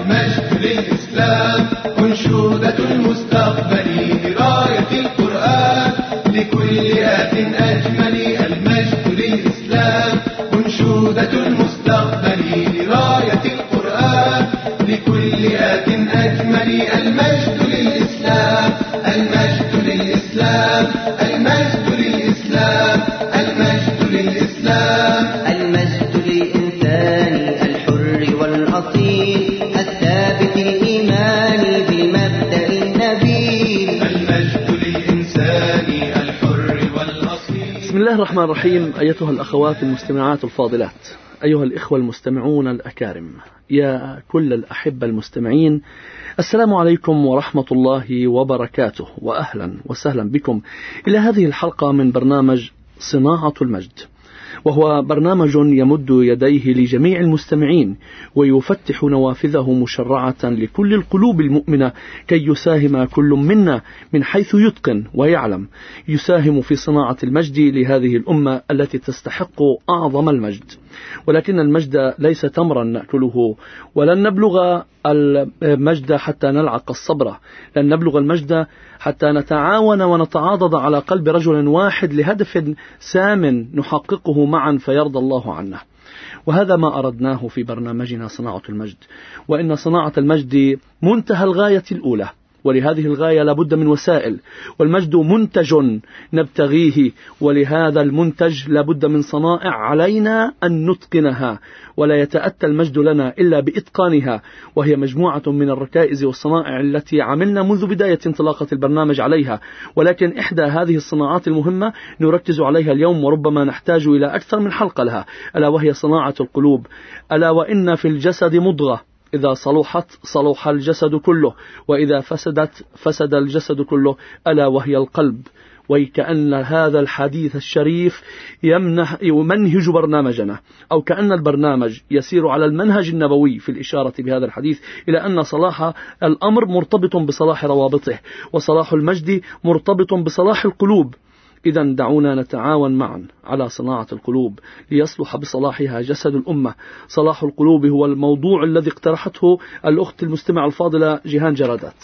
المجد للإسلام أنشودة المستقبل لراية القرآن لكل آت أجمل. المجد للإسلام أنشودة المستقبل لراية القرآن لكل آت أجمل. المجد للإسلام، المجد للإسلام، المجد للإسلام، المجد للإسلام. المجد للإنسان الحر والأصيل الثابت الإيمان بالمبدأ النبيل. المجد للإنسان الحر والأصيل. بسم الله الرحمن الرحيم. أيتها الأخوات المستمعات الفاضلات، أيها الإخوة المستمعون الأكارم، يا كل الأحبة المستمعين، السلام عليكم ورحمة الله وبركاته، وأهلا وسهلا بكم إلى هذه الحلقة من برنامج صناعة المجد، وهو برنامج يمد يديه لجميع المستمعين ويفتح نوافذه مشرعة لكل القلوب المؤمنة كي يساهم كل منا من حيث يتقن ويعلم، يساهم في صناعة المجد لهذه الأمة التي تستحق أعظم المجد. ولكن المجد ليس تمرا نأكله، ولن نبلغ المجد حتى نلعق الصبر، لن نبلغ المجد حتى نتعاون ونتعاضد على قلب رجل واحد لهدف سام نحققه معا فيرضى الله عنه. وهذا ما أردناه في برنامجنا صناعة المجد، وإن صناعة المجد منتهى الغاية الأولى، ولهذه الغاية لابد من وسائل، والمجد منتج نبتغيه، ولهذا المنتج لابد من صنائع علينا أن نتقنها، ولا يتأتى المجد لنا إلا بإتقانها، وهي مجموعة من الركائز والصنائع التي عملنا منذ بداية انطلاقة البرنامج عليها. ولكن إحدى هذه الصناعات المهمة نركز عليها اليوم، وربما نحتاج إلى أكثر من حلقة لها، ألا وهي صناعة القلوب. ألا وإن في الجسد مضغة إذا صلحت صلح الجسد كله، وإذا فسدت فسد الجسد كله، ألا وهي القلب. وكأن هذا الحديث الشريف يمنهج برنامجنا، أو كأن البرنامج يسير على المنهج النبوي في الإشارة بهذا الحديث إلى أن صلاح الأمر مرتبط بصلاح روابطه، وصلاح المجد مرتبط بصلاح القلوب. إذا دعونا نتعاون معا على صناعة القلوب ليصلح بصلاحها جسد الأمة. صلاح القلوب هو الموضوع الذي اقترحته الأخت المستمع الفاضلة جيهان جرادات،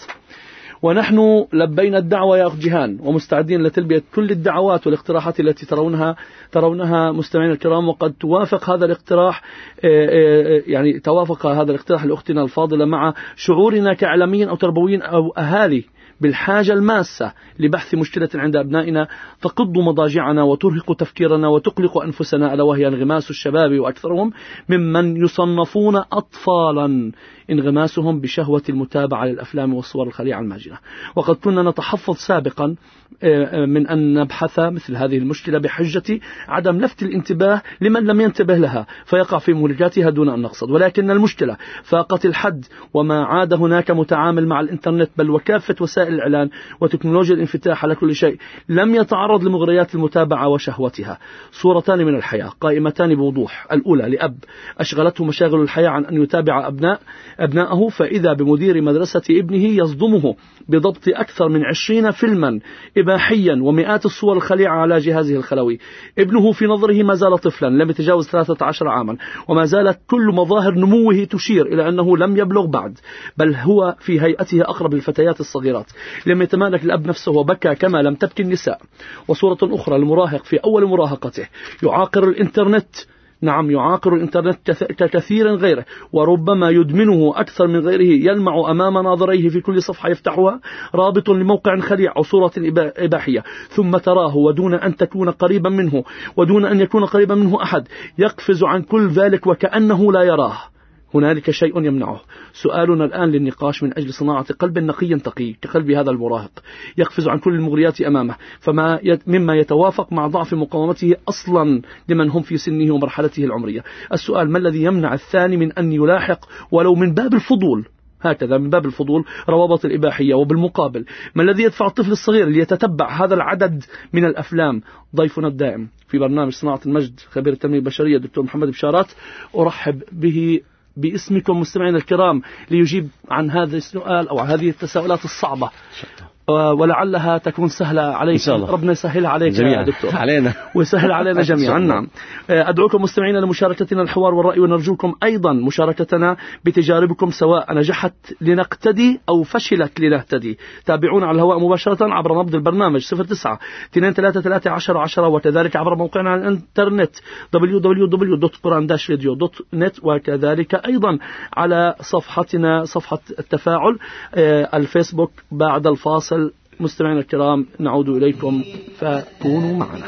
ونحن لبينا الدعوة يا أخت جيهان، ومستعدين لتلبية كل الدعوات والاقتراحات التي ترونها مستمعين الكرام. وقد توافق هذا الاقتراح توافق هذا الاقتراح لأختنا الفاضلة مع شعورنا كإعلاميين أو تربويين أو أهالي بالحاجة الماسة لبحث مشكلة عند أبنائنا تقض مضاجعنا وترهق تفكيرنا وتقلق أنفسنا، ألا وهي انغماس الشباب وأكثرهم ممن يصنفون أطفالا، انغماسهم بشهوة المتابعة للأفلام والصور الخليعة الماجنة. وقد كنا نتحفظ سابقا من أن نبحث مثل هذه المشكلة بحجة عدم لفت الانتباه لمن لم ينتبه لها فيقع في مهلكاتها دون أن نقصد. ولكن المشكلة فاقت الحد، وما عاد هناك متعامل مع الإنترنت بل وكافة وسائل الإعلان وتكنولوجيا الانفتاح على كل شيء لم يتعرض لمغريات المتابعة وشهوتها. صورتان من الحياة قائمتان بوضوح. الأولى لأب أشغلته مشاغل الحياة عن أن يتابع أبناءه، فإذا بمدير مدرسة ابنه يصدمه بضبط أكثر من 20 فيلما إباحيا ومئات الصور الخليعة على جهازه الخلوي. ابنه في نظره ما زال طفلا لم يتجاوز 13 عاما، وما زالت كل مظاهر نموه تشير إلى أنه لم يبلغ بعد، بل هو في هيئته أقرب للفتيات الصغيرات. لم يتمالك الأب نفسه وبكى كما لم تبكي النساء. وصورة أخرى المراهق في أول مراهقته يعاقر الإنترنت، نعم يعاقر الإنترنت ككثير غيره، وربما يدمنه أكثر من غيره. يلمع أمام ناظريه في كل صفحة يفتحها رابط لموقع خليع أو صورة إباحية، ثم تراه ودون أن تكون قريبا منه ودون أن يكون قريبا منه أحد يقفز عن كل ذلك وكأنه لا يراه. هنالك شيء يمنعه. سؤالنا الآن للنقاش من أجل صناعة قلب نقي تقي كقلب هذا المراهق يقفز عن كل المغريات أمامه، مما يتوافق مع ضعف مقاومته أصلا لمن هم في سنه ومرحلته العمرية. السؤال: ما الذي يمنع الثاني من أن يلاحق ولو من باب الفضول، هكذا من باب الفضول، روابط الإباحية؟ وبالمقابل ما الذي يدفع الطفل الصغير ليتتبع هذا العدد من الأفلام؟ ضيفنا الدائم في برنامج صناعة المجد خبير التنمية البشرية دكتور محمد بشارات، أرحب به باسمكم مستمعين الكرام ليجيب عن هذا السؤال أو عن هذه التساؤلات الصعبة. ولعلها تكون سهلة عليك إن شاء الله. ربنا يسهلها عليك جميعا. يا دكتور علينا ويسهل علينا جميعا. نعم. أدعوكم مستمعينا لمشاركتنا الحوار والرأي، ونرجوكم أيضا مشاركتنا بتجاربكم سواء نجحت لنقتدي أو فشلت لنهتدي. تابعونا على الهواء مباشرة عبر نبض البرنامج 09-233-1010، وكذلك عبر موقعنا على الإنترنت www.quran-radio.net، وكذلك أيضا على صفحتنا صفحة التفاعل الفيسبوك. بعد الفاصل مستمعينا الكرام نعود إليكم فكونوا معنا.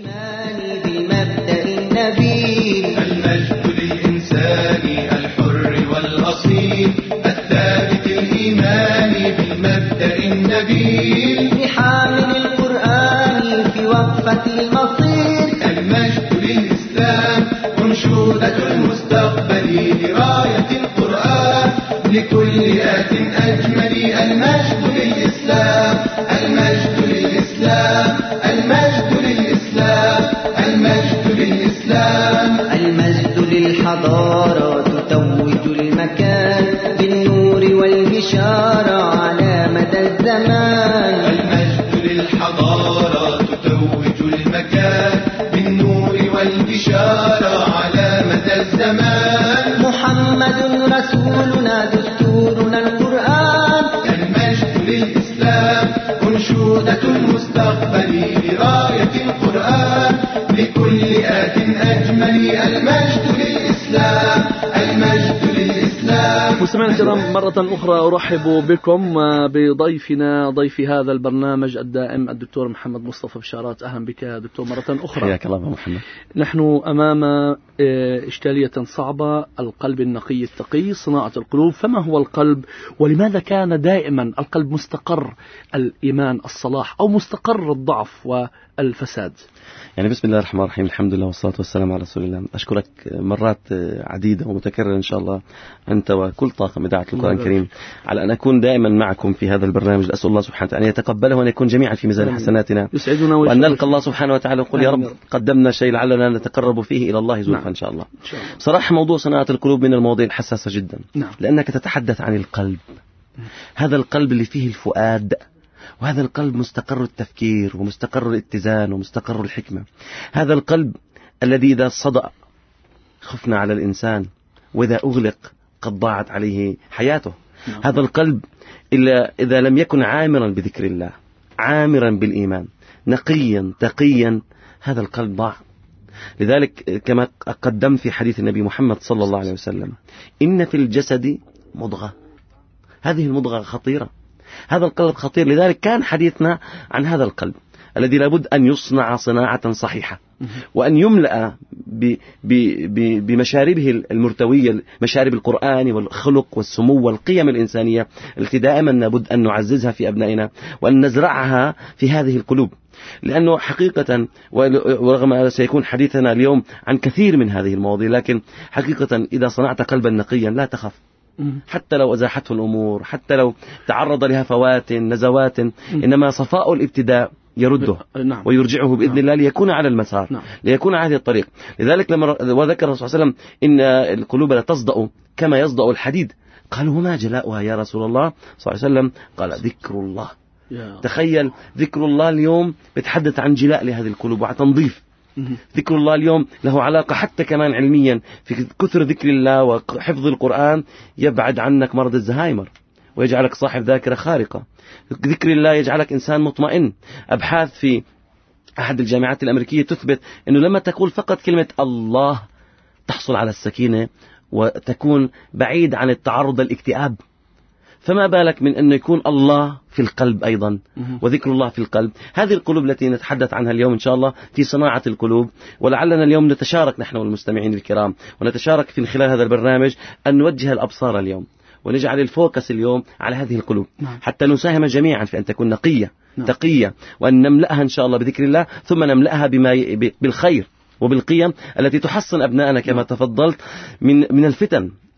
المجد للإنسان الحر والأصيل الثابت الإيمان بالمبدأ النبيل، بحامل القرآن في وقفة المصير. المجد للإسلام أنشودة المستقبل لراية القرآن لكل آت أجمل. المجد للإسلام، المجد للإسلام، المجد للإسلام، المجد للإسلام. المجد للحضارة تتوج المكان بالنور والبشارة على مدى الزمان. المجد للحضارة تتوج المكان بالنور والبشارة على مدى الزمان. محمد رسولنا دستورنا القرآن. المجد للإسلام أنشودة المستقبل لراية القرآن لكل آت أجمل. المجد للإسلام، المجد للإسلام. مستمعينا الكرام مرة أخرى أرحب بكم بضيفنا ضيف هذا البرنامج الدائم الدكتور محمد مصطفى بشارات. أهلا بك يا دكتور مرة أخرى. حياك الله محمد. نحن أمام إشكالية صعبة، القلب النقي التقي، صناعة القلوب. فما هو القلب، ولماذا كان دائما القلب مستقر الإيمان الصلاح أو مستقر الضعف والفساد؟ يعني بسم الله الرحمن الرحيم، الحمد لله والصلاة والسلام على رسول الله. أشكرك مرات عديدة ومتكررة إن شاء الله أنت وكل طاقم إذاعة القرآن الكريم على أن أكون دائما معكم في هذا البرنامج. أسأل الله سبحانه وتعالى أن يتقبله وأن يكون جميعا في ميزان حسناتنا، وأن نلقى الله سبحانه وتعالى ونقول يا رب قدمنا شيء لعلنا نتقرب فيه إلى الله زلفى إن شاء الله. صراحة موضوع صناعة القلوب من المواضيع الحساسة جدا، لأنك تتحدث عن القلب، هذا القلب اللي فيه الفؤاد، وهذا القلب مستقر التفكير ومستقر الاتزان ومستقر الحكمة. هذا القلب الذي إذا صدأ خفنا على الإنسان، وإذا أغلق قد ضاعت عليه حياته. هذا القلب إذا لم يكن عامرا بذكر الله، عامرا بالإيمان، نقيا تقيا، هذا القلب ضاع. لذلك كما قدم في حديث النبي محمد صلى الله عليه وسلم: إن في الجسد مضغة. هذه المضغة خطيرة، هذا القلب خطير. لذلك كان حديثنا عن هذا القلب الذي لابد أن يصنع صناعة صحيحة، وأن يملأ بمشاربه المرتوية، مشارب القرآن والخلق والسمو والقيم الإنسانية التي دائما لابد أن نعززها في أبنائنا وأن نزرعها في هذه القلوب. لأنه حقيقة ورغم أن سيكون حديثنا اليوم عن كثير من هذه المواضيع، لكن حقيقة إذا صنعت قلبا نقيا لا تخف، حتى لو أزاحته الأمور، حتى لو تعرض لهفوات نزوات، إنما صفاء الابتداء يرده ويرجعه بإذن الله ليكون على المسار، ليكون على هذه الطريق. لذلك لما وذكر الرسول صلى الله عليه وسلم إن القلوب لا تصدأ كما يصدأ الحديد، قالوا وما جلاؤها يا رسول الله صلى الله عليه وسلم؟ قال ذكر الله. تخيل ذكر الله اليوم بتحدث عن جلاء لهذه القلوب وعن تنظيف. ذكر الله اليوم له علاقة حتى كمان علميا، في كثر ذكر الله وحفظ القرآن يبعد عنك مرض الزهايمر ويجعلك صاحب ذاكرة خارقة. ذكر الله يجعلك إنسان مطمئن. أبحاث في أحد الجامعات الأمريكية تثبت أنه لما تقول فقط كلمة الله تحصل على السكينة وتكون بعيد عن التعرض للاكتئاب. فما بالك من أنه يكون الله في القلب أيضا وذكر الله في القلب. هذه القلوب التي نتحدث عنها اليوم إن شاء الله في صناعة القلوب، ولعلنا اليوم نتشارك نحن والمستمعين الكرام ونتشارك في خلال هذا البرنامج أن نوجه الأبصار اليوم ونجعل الفوكس اليوم على هذه القلوب، حتى نساهم جميعا في أن تكون نقية تقية، وأن نملأها إن شاء الله بذكر الله، ثم نملأها بالخير وبالقيم التي تحصن أبنائنا كما تفضلت من الفتن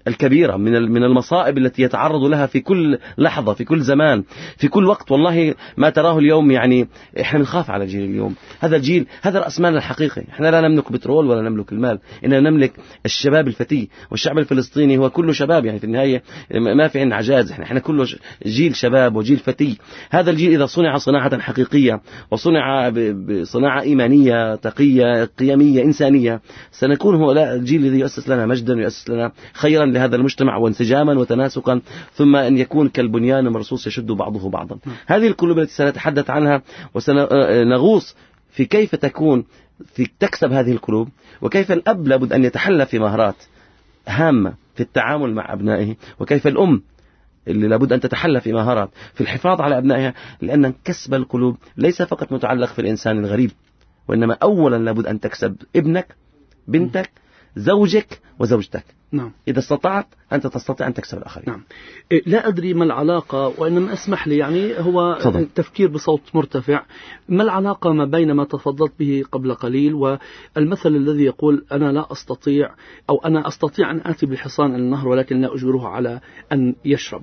الكبيرة من المصائب التي يتعرض لها في كل لحظة، في كل زمان، في كل وقت. والله ما تراه اليوم يعني إحنا بنخاف على الجيل اليوم. هذا الجيل هذا رأس مال الحقيقي. إحنا لا نملك بترول ولا نملك المال، إننا نملك الشباب الفتي. والشعب الفلسطيني هو كله شباب، يعني في النهاية ما في عندنا عجاز، إحنا كله جيل شباب وجيل فتي. هذا الجيل إذا صنع صناعة حقيقية وصنع بصناعة إيمانية تقية قيمية إنسانية، سنكون هو الجيل الذي يؤسس لنا مجدا ويؤسس لنا خيرا لهذا المجتمع وانسجاما وتناسقا، ثم أن يكون كالبنيان المرصوص يشد بعضه بعضا. هذه القلوب التي سنتحدث عنها وسنغوص في كيف تكسب هذه القلوب، وكيف الأب لابد أن يتحلى في مهارات هامة في التعامل مع أبنائه، وكيف الأم اللي لابد أن تتحلى في مهارات في الحفاظ على أبنائها. لأن كسب القلوب ليس فقط متعلق في الإنسان الغريب، وإنما أولا لابد أن تكسب ابنك، بنتك، زوجك وزوجتك. نعم. إذا استطعت أنت تستطيع أن تكسب الآخرين. نعم. لا أدري ما العلاقة، وإنما أسمح لي يعني هو تفكير بصوت مرتفع، ما العلاقة ما بين ما تفضلت به قبل قليل والمثل الذي يقول أنا لا أستطيع، أو أنا أستطيع أن آتي بالحصان إلى النهر ولكن لا أجبره على أن يشرب.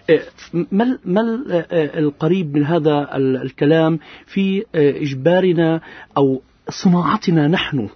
ما القريب من هذا الكلام في إجبارنا أو صناعتنا نحن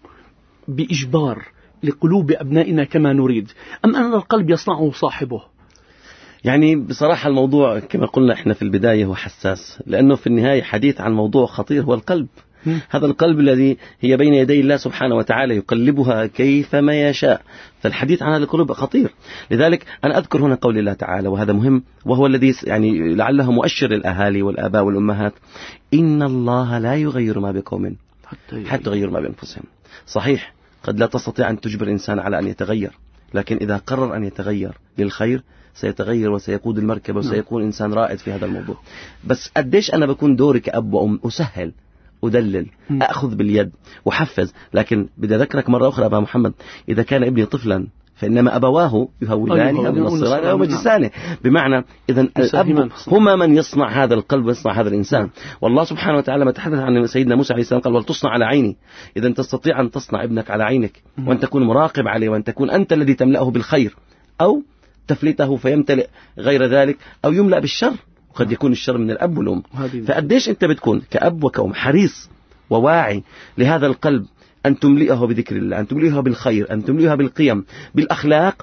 بإجبار لقلوب أبنائنا كما نريد، أم أن القلب يصنعه صاحبه؟ يعني بصراحة الموضوع كما قلنا إحنا في البداية هو حساس، لأنه في النهاية حديث عن موضوع خطير هو القلب. هذا القلب الذي هي بين يدي الله سبحانه وتعالى يقلبها كيفما يشاء، فالحديث عن هذا القلوب خطير. لذلك أنا أذكر هنا قول الله تعالى، وهذا مهم، وهو الذي يعني لعله مؤشر للأهالي والآباء والأمهات: إن الله لا يغير ما بقوم حتى يغير ما بأنفسهم. صحيح قد لا تستطيع أن تجبر إنسان على أن يتغير، لكن إذا قرر أن يتغير للخير سيتغير وسيقود المركبة وسيكون إنسان رائد في هذا الموضوع. بس قديش أنا بكون دوري كأب وأم أسهل، أدلل، أخذ باليد، وحفز. لكن بدي أذكرك مرة أخرى أبا محمد، إذا كان ابني طفلا فإنما أبواه يهودانه أو ينصرانه أو مجسانه. بمعنى إذن الأب هما من يصنع هذا القلب ويصنع هذا الإنسان. والله سبحانه وتعالى ما تحدث عن سيدنا موسى عليه السلام قال: ولتصنع على عيني. إذن تستطيع أن تصنع ابنك على عينك، وأن تكون مراقب عليه، وأن تكون أنت الذي تملأه بالخير، أو تفلته فيمتلئ غير ذلك، أو يملأ بالشر. وقد يكون الشر من الأب والأم. فقديش أنت بتكون كأب وكأم حريص وواعي لهذا القلب، أن تملئه بذكر الله، أن تملئه بالخير، أن تملئه بالقيم، بالأخلاق،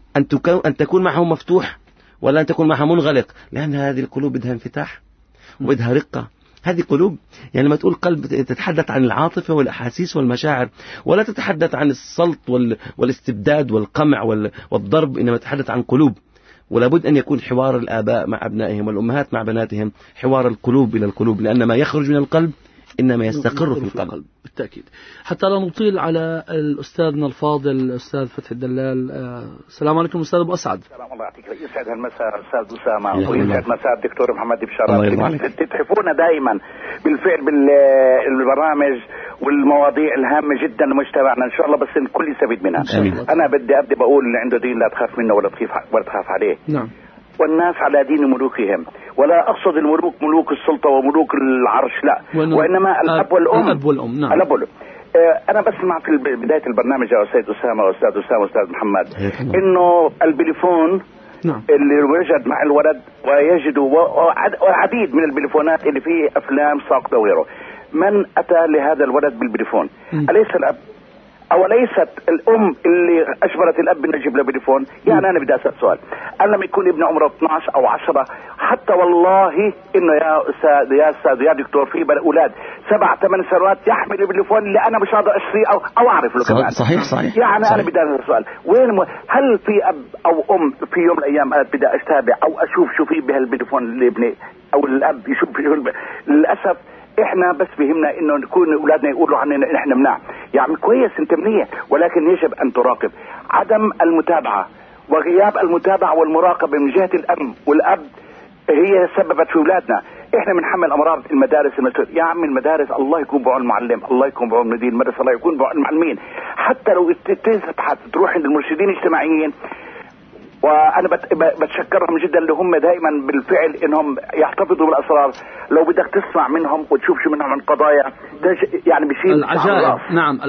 أن تكون معه مفتوح ولا أن تكون معه منغلق. لأن هذه القلوب بدها انفتاح وبدها رقة. هذه قلوب يعني لما تقول قلب تتحدث عن العاطفة والأحاسيس والمشاعر، ولا تتحدث عن السلط والاستبداد والقمع والضرب، إنما تتحدث عن قلوب. ولابد أن يكون حوار الآباء مع أبنائهم والأمهات مع بناتهم حوار القلوب إلى القلوب، لأن ما يخرج من القلب إنما يستقر في القلب بالتأكيد. حتى لا نطيل على الأستاذنا الفاضل الأستاذ فتحي الدلال. السلام عليكم أستاذ أبو أسعد. السلام الله يعطيك، يسعد هالمساء أستاذ أسامة، ويسعد مساء الدكتور محمد بشارة. تتحفونا دائما بالفعل بالبرامج والمواضيع الهامة جدا لمجتمعنا إن شاء الله، بس الكل يستفيد منها. أنا بدي أبدأ بقول اللي عنده دين لا تخاف منه ولا تخاف عليه. نعم. والناس على دين ملوكهم، ولا أقصد الملوك ملوك السلطة وملوك العرش، لا، وإنما الأب والأم. نعم. الأب والأم. أنا بسمع في بداية البرنامج يا أستاذ أسامة وأستاذ محمد إنه البليفون نعم. اللي وجد مع الولد ويجدوا وعديد من البليفونات اللي فيه أفلام ساقطة وغيره. من أتى لهذا الولد بالبليفون؟ أليس الأب؟ أو ليست الأم اللي أجبرت الأب إنه يجيب له بليفون؟ يعني أنا بدي أسأل سؤال، أنا لما يكون ابن عمره 12 أو 10 حتى والله إنه يا أستاذ يا دكتور في أولاد 7-8 سنوات يحمل البليفون اللي أنا مش قادر أشتريه أو أعرف له كمان. صحيح. يعني صحيح. أنا بدي أسأل سؤال، هل في أب أو أم في يوم من الأيام أنا بدي أتابع أو أشوف شو في بهالبليفون لابني أو الأب يشوف للأسف احنا بس فهمنا انه نكون اولادنا يقولوا عننا احنا مناع، يعني كويس انت منيح، ولكن يجب ان تراقب. عدم المتابعة وغياب المتابعة والمراقبة من جهة الام والاب هي سببت في اولادنا. احنا بنحمل امراض المدارس يا عم المدارس الله يكون بعون المعلم، الله يكون بعون مدير المدرسة، الله يكون بعون المعلمين. حتى لو تروح عند المرشدين الاجتماعيين وانا بتشكرهم جدا اللي هم دائما بالفعل انهم يحتفظوا بالاسرار. لو بدك تسمع منهم وتشوف شو منهم عن قضايا يعني بشيء العجائب. نعم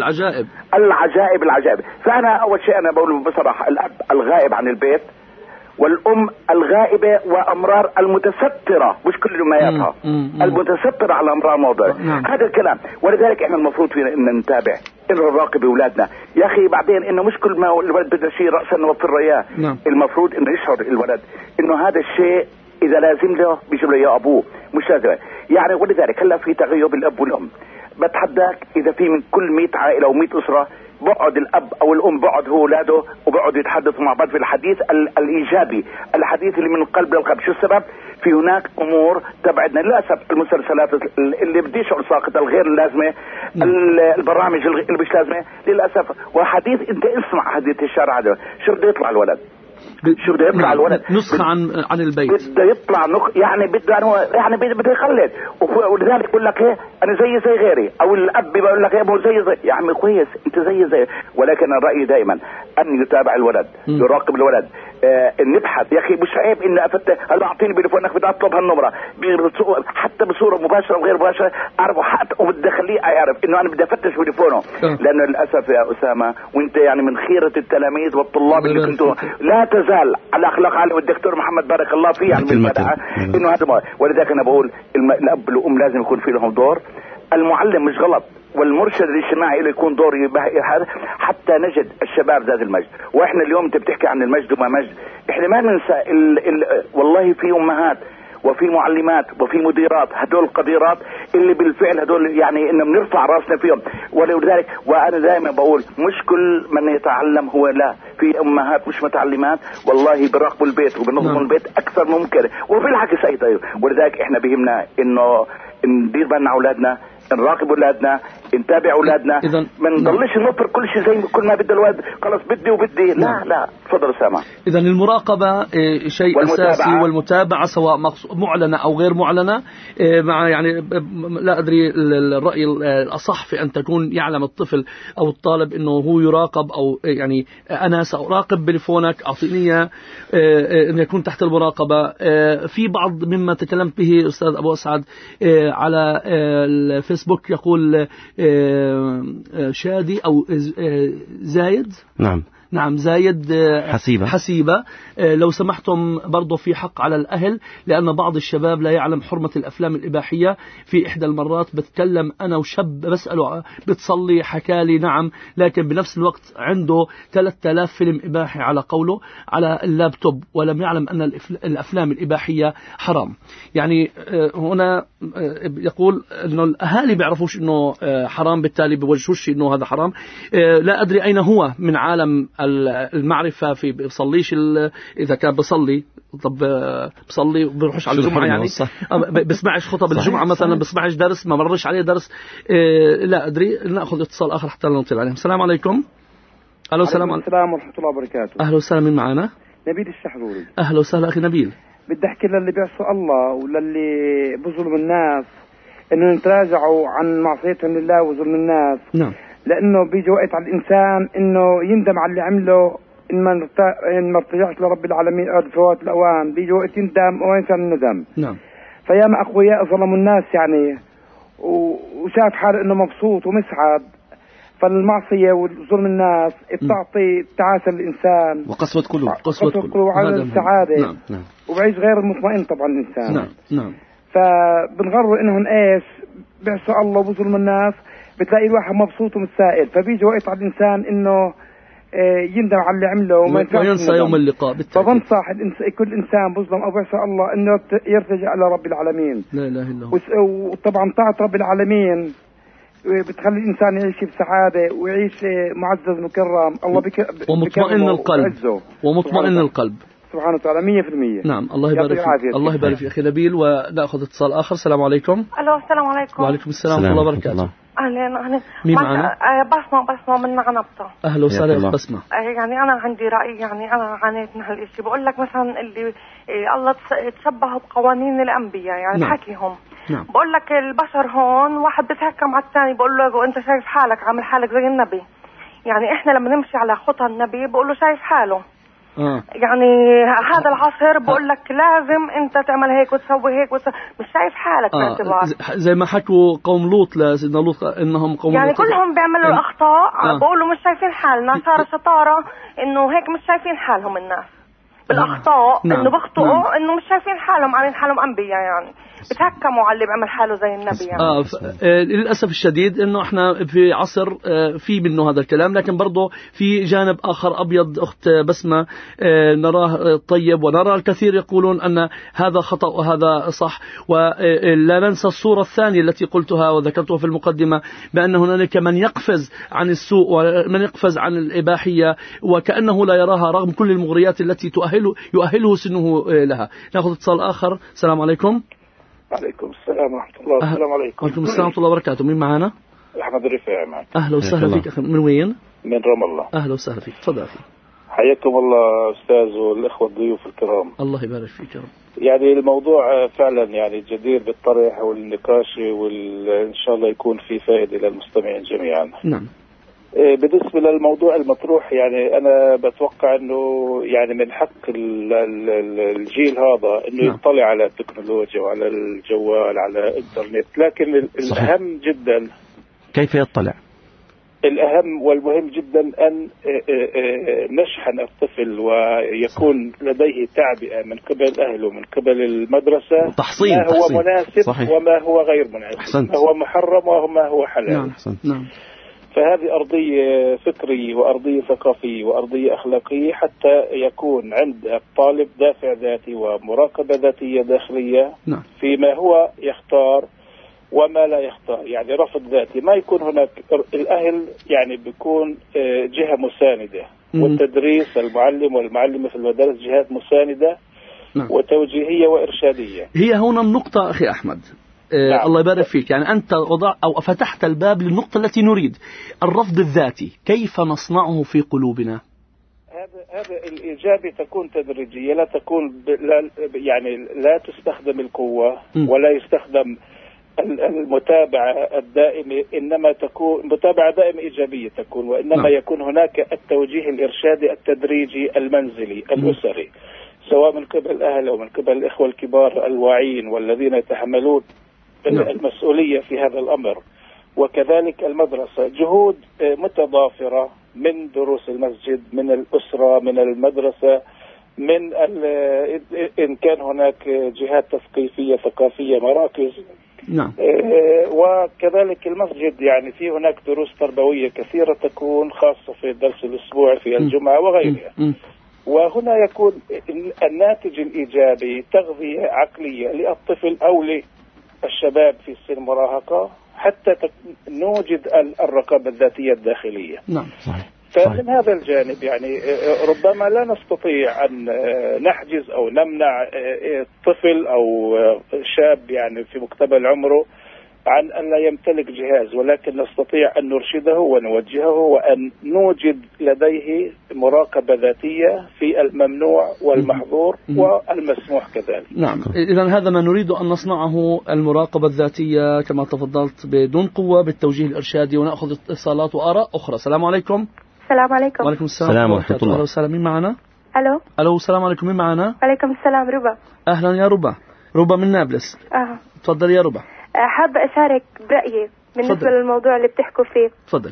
العجائب. فانا اول شيء انا بقول بصراحه الاب الغائب عن البيت والام الغائبه وامرار المتستره، مش كل امهاتها المتستره على امرار موضع. هذا الكلام. ولذلك احنا المفروض فينا ان نتابع، ان نراقب اولادنا يا اخي. بعدين انه مش كل ما الولد بده شيء راسا نوفر له اياه. المفروض انه يشعر الولد انه هذا الشيء اذا لازم له بيجيب له اياه ابوه، مش لازم يعني. ولذلك هلا في تغير بالاب والام. بتحداك اذا في من كل 100 عائله او 100 اسره بقعد الاب او الام بقعد هو اولاده وبقعدوا يتحدثوا مع بعض في الحديث الايجابي، الحديث اللي من القلب للقلب. شو السبب؟ في هناك امور تبعدنا للاسف، المسلسلات اللي بدي شعور ساقطه الغير اللازمه، البرامج اللي مش لازمه للاسف. وحديث انت اسمع حديث الشارع هذا شو بده يطلع الولد؟ شو بده يطلع الولد؟ نسخة عن البيت بده يطلع يعني بده يخلد. ولذلك بقول لك ايه انا زي غيري، او الاب بيقول لك ايه مو زي يا عمي كويس انت زي. ولكن الراي دائما ان يتابع الولد، يراقب الولد. نبحث يا اخي، مش عيب ان هلا اعطيني تليفونك بدي اطلب هالنمره حتى بصوره مباشره وغير مباشره اعرفه حتى، وبدي اخليه يعرف انه انا بدي افتش تليفونه. لانه للاسف يا اسامه وانت يعني من خيره التلاميذ والطلاب اللي كنتوا لا تزال على اخلاق عالم الدكتور محمد بارك الله فيه يعني بالمدعى انه هذا. ولذلك انا بقول الاب والام لازم يكون في لهم دور. المعلم مش غلط، والمرشد الاجتماعي له يكون دور هذا حتى نجد الشباب ذات المجد. واحنا اليوم انت بتحكي عن المجد وما مجد، احنا ما ننسى والله في امهات وفي معلمات وفي مديرات، هدول القديرات اللي بالفعل هدول يعني ان بنرفع راسنا فيهم. ولذلك وانا دائما بقول مش كل من يتعلم هو لا، في امهات مش متعلمات والله بيراقبوا البيت وبنظموا البيت اكثر ممكن، وفي العكس ايضا. ولذلك احنا بهمنا انه ندير بالنا اولادنا، نراقب اولادنا، نتابع اولادنا، ما نضلش نوفر كل شيء زي كل ما بده الولد خلص بدي وبدي. لا تفضل اسامه. اذا المراقبه شيء اساسي، والمتابعه سواء معلنه او غير معلنه. مع يعني لا ادري الراي الاصح في ان تكون يعلم الطفل او الطالب انه هو يراقب، او يعني انا ساراقب بتليفونك اعطيني ان يكون تحت المراقبه. في بعض مما تكلمت به استاذ ابو اسعد على الفيسبوك يقول شادي أو زايد. نعم زايد حسيبة. لو سمحتم برضو في حق على الأهل، لأن بعض الشباب لا يعلم حرمة الأفلام الإباحية. في إحدى المرات بتكلم أنا وشاب بسأله بتصلي، حكالي نعم، لكن بنفس الوقت عنده 3000 فيلم إباحي على قوله على اللابتوب، ولم يعلم أن الأفلام الإباحية حرام. يعني هنا يقول أنه الأهالي بيعرفوش أنه حرام، بالتالي بيوجهوش أنه هذا حرام. لا أدري أين هو من عالم المعرفة في بيصليش. إذا كان بصلي طب بصلي وبروحش على الجمعة، يعني بسمعش خطب الجمعة مثلا، بسمعش درس، ما مرش عليه درس. لا أدري. نأخذ اتصال آخر حتى نطلع عليهم. السلام عليكم. أهلا وسلام. السلام ورحمة الله وبركاته. أهلا وسهلا. من معنا؟ نبيل الشحروري. أهلا وسهلا أخي نبيل. بدي أحكي للي بيعصوا الله وللي بظلم الناس إنه يتراجعوا عن معصيتهم لله وظلم الناس. نعم. لأنه بيجي وقت على الإنسان إنه يندم على اللي عمله، إن ما ارتجعش لرب العالمين قد فوات الأوان، بيجي وقت يندم وينسى الندم. نعم. فياما أقوياء ظلموا الناس يعني، وشاف حاله إنه مبسوط ومسعد. فالمعصية وظلم الناس بتعطي تعاسة الإنسان وقسوة قلوب، وعدم السعادة. نعم. وبعيش غير مطمئن طبعا الإنسان. نعم. فبنغروا إنهم إيش بيعصوا الله وظلم الناس، بتلاقي الواحد مبسوط ومتسائل، فبيجي وقت على الإنسان إنه يندم على اللي عمله وينسى يوم اللقاء. فبنصح كل إنسان بظلم أو بيعصى الله إنه يرتجع إلى رب العالمين. لا إله إلا هو. وطبعا طاعة رب العالمين بتخلي الإنسان يعيش بسعادة ويعيش معزز مكرم الله ومطمئن القلب ومطمئن القلب سبحانه وتعالى 100%. نعم. الله يبارك فيك. الله يبارك فيك أخي نبيل. ونأخذ اتصال آخر. السلام عليكم. ألو السلام عليكم. وعليكم السلام ورحمة الله وبركاته. أهلا. مين معنا؟ بسمة من عنبطة. أهلا وسهلا بسمة. يعني أنا عندي رأي، يعني أنا عانيت من هالإشي. بقول لك مثلا اللي الله تشبهوا بقوانين الأنبياء، يعني نعم. حكيهم. نعم. بقول لك البشر هون واحد بيتحكم على الثاني، بقول له أنت شايف حالك، عامل حالك زي النبي. يعني إحنا لما نمشي على خطى النبي بقول له شايف حاله. يعني هذا العصر بقول لك لازم انت تعمل هيك وتسوي هيك مش شايف حالك باعتبار زي ما حكوا قوم لوط لسيدنا لوط انهم قوم يعني لوط كلهم بيعملوا الاخطاء بقولوا مش شايفين حالنا. صار شطاره انه هيك مش شايفين حالهم الناس بالاخطاء. انه بيخطئوا انه مش شايفين حالهم عاملين حالهم انبياء يعني بتهكموا على اللي بيعمل حاله زي النبي يعني. للأسف الشديد إنه إحنا في عصر في منه هذا الكلام، لكن برضه في جانب آخر أبيض أخت بسمة نراه طيب، ونرى الكثير يقولون أن هذا خطأ وهذا صح. ولا ننسى الصورة الثانية التي قلتها وذكرتها في المقدمة، بأن هنالك من يقفز عن السوء ومن يقفز عن الإباحية وكأنه لا يراها رغم كل المغريات التي يؤهله سنه لها. نأخذ اتصال آخر. السلام عليكم. عليكم السلام ورحمة الله. السلام عليكم. وعليكم السلام ورحمة الله وبركاته. مين معنا؟ أحمد الرفاعي معك. أهلا وسهلا فيك أخي. من وين؟ من رام الله. أهلا وسهلا فيك. تفضل أخي. حياكم الله أستاذ والإخوة الضيوف الكرام. الله يبارك فيك يا رب. يعني الموضوع فعلا يعني جدير بالطرح والنقاش وإن شاء الله يكون في فائدة للمستمعين جميعا. نعم. بالنسبة للموضوع المطروح يعني أنا بتوقع أنه يعني من حق الجيل هذا أنه يطلع على التكنولوجيا وعلى الجوال على الإنترنت، لكن الأهم جدا كيف يطلع؟ الأهم والمهم جدا أن نشحن الطفل ويكون لديه تعبئة من قبل أهله ومن قبل المدرسة تحصين ما هو مناسب صحيح. وما هو غير مناسب، ما هو محرم وما هو حلال. نعم. نعم. فهذه أرضية فكرية وأرضية ثقافية وأرضية أخلاقية حتى يكون عند الطالب دافع ذاتي ومراقبة ذاتية داخلية نعم. فيما هو يختار وما لا يختار، يعني رفض ذاتي. ما يكون هناك الأهل يعني بيكون جهة مساندة والتدريس المعلم والمعلمة في المدارس جهات مساندة نعم. وتوجيهية وإرشادية. هي هنا النقطة أخي أحمد. نعم. الله يبارك فيك. يعني أنت وضع أو فتحت الباب للنقطة التي نريد، الرفض الذاتي كيف نصنعه في قلوبنا؟ هذا الإيجابي تكون تدريجية، لا تكون يعني لا تستخدم القوة ولا يستخدم المتابعة الدائمة، إنما تكون متابعة دائمة إيجابية تكون، وإنما يكون هناك التوجيه الإرشادي التدريجي المنزلي الأسري، سواء من قبل الأهل أو من قبل الإخوة الكبار الواعين والذين يتحملون المسؤولية في هذا الأمر. وكذلك المدرسة جهود متضافرة من دروس المسجد، من الأسرة، من المدرسة، من إن كان هناك جهات تثقيفية ثقافية مراكز. نعم. وكذلك المسجد يعني في هناك دروس تربوية كثيرة تكون خاصة في الدرس الأسبوعي في الجمعة وغيرها. وهنا يكون الناتج الإيجابي تغذية عقلية للطفل أو للشباب في سن المراهقة حتى نوجد الرقابة الذاتية الداخلية. نعم صحيح. فمن هذا الجانب يعني ربما لا نستطيع أن نحجز أو نمنع طفل أو شاب يعني في مقتبل عمره عن أن لا يمتلك جهاز، ولكن نستطيع أن نرشده ونوجهه وأن نوجد لديه مراقبة ذاتية في الممنوع والمحظور والمسموح كذلك. نعم. إذن هذا ما نريد أن نصنعه، المراقبة الذاتية كما تفضلت بدون قوة بالتوجيه الإرشادي. ونأخذ اتصالات وآراء أخرى. السلام عليكم. السلام عليكم. وعليكم السلام ورحمة الله. أهلا وسهلا. مين معنا؟ ألو. السلام عليكم. مين معنا؟ وعليكم السلام. ربا. أهلا يا ربا. ربا من نابلس. تفضل يا ربا. حابة أشارك برأيي بالنسبة للموضوع اللي بتحكوا فيه. تفضلي.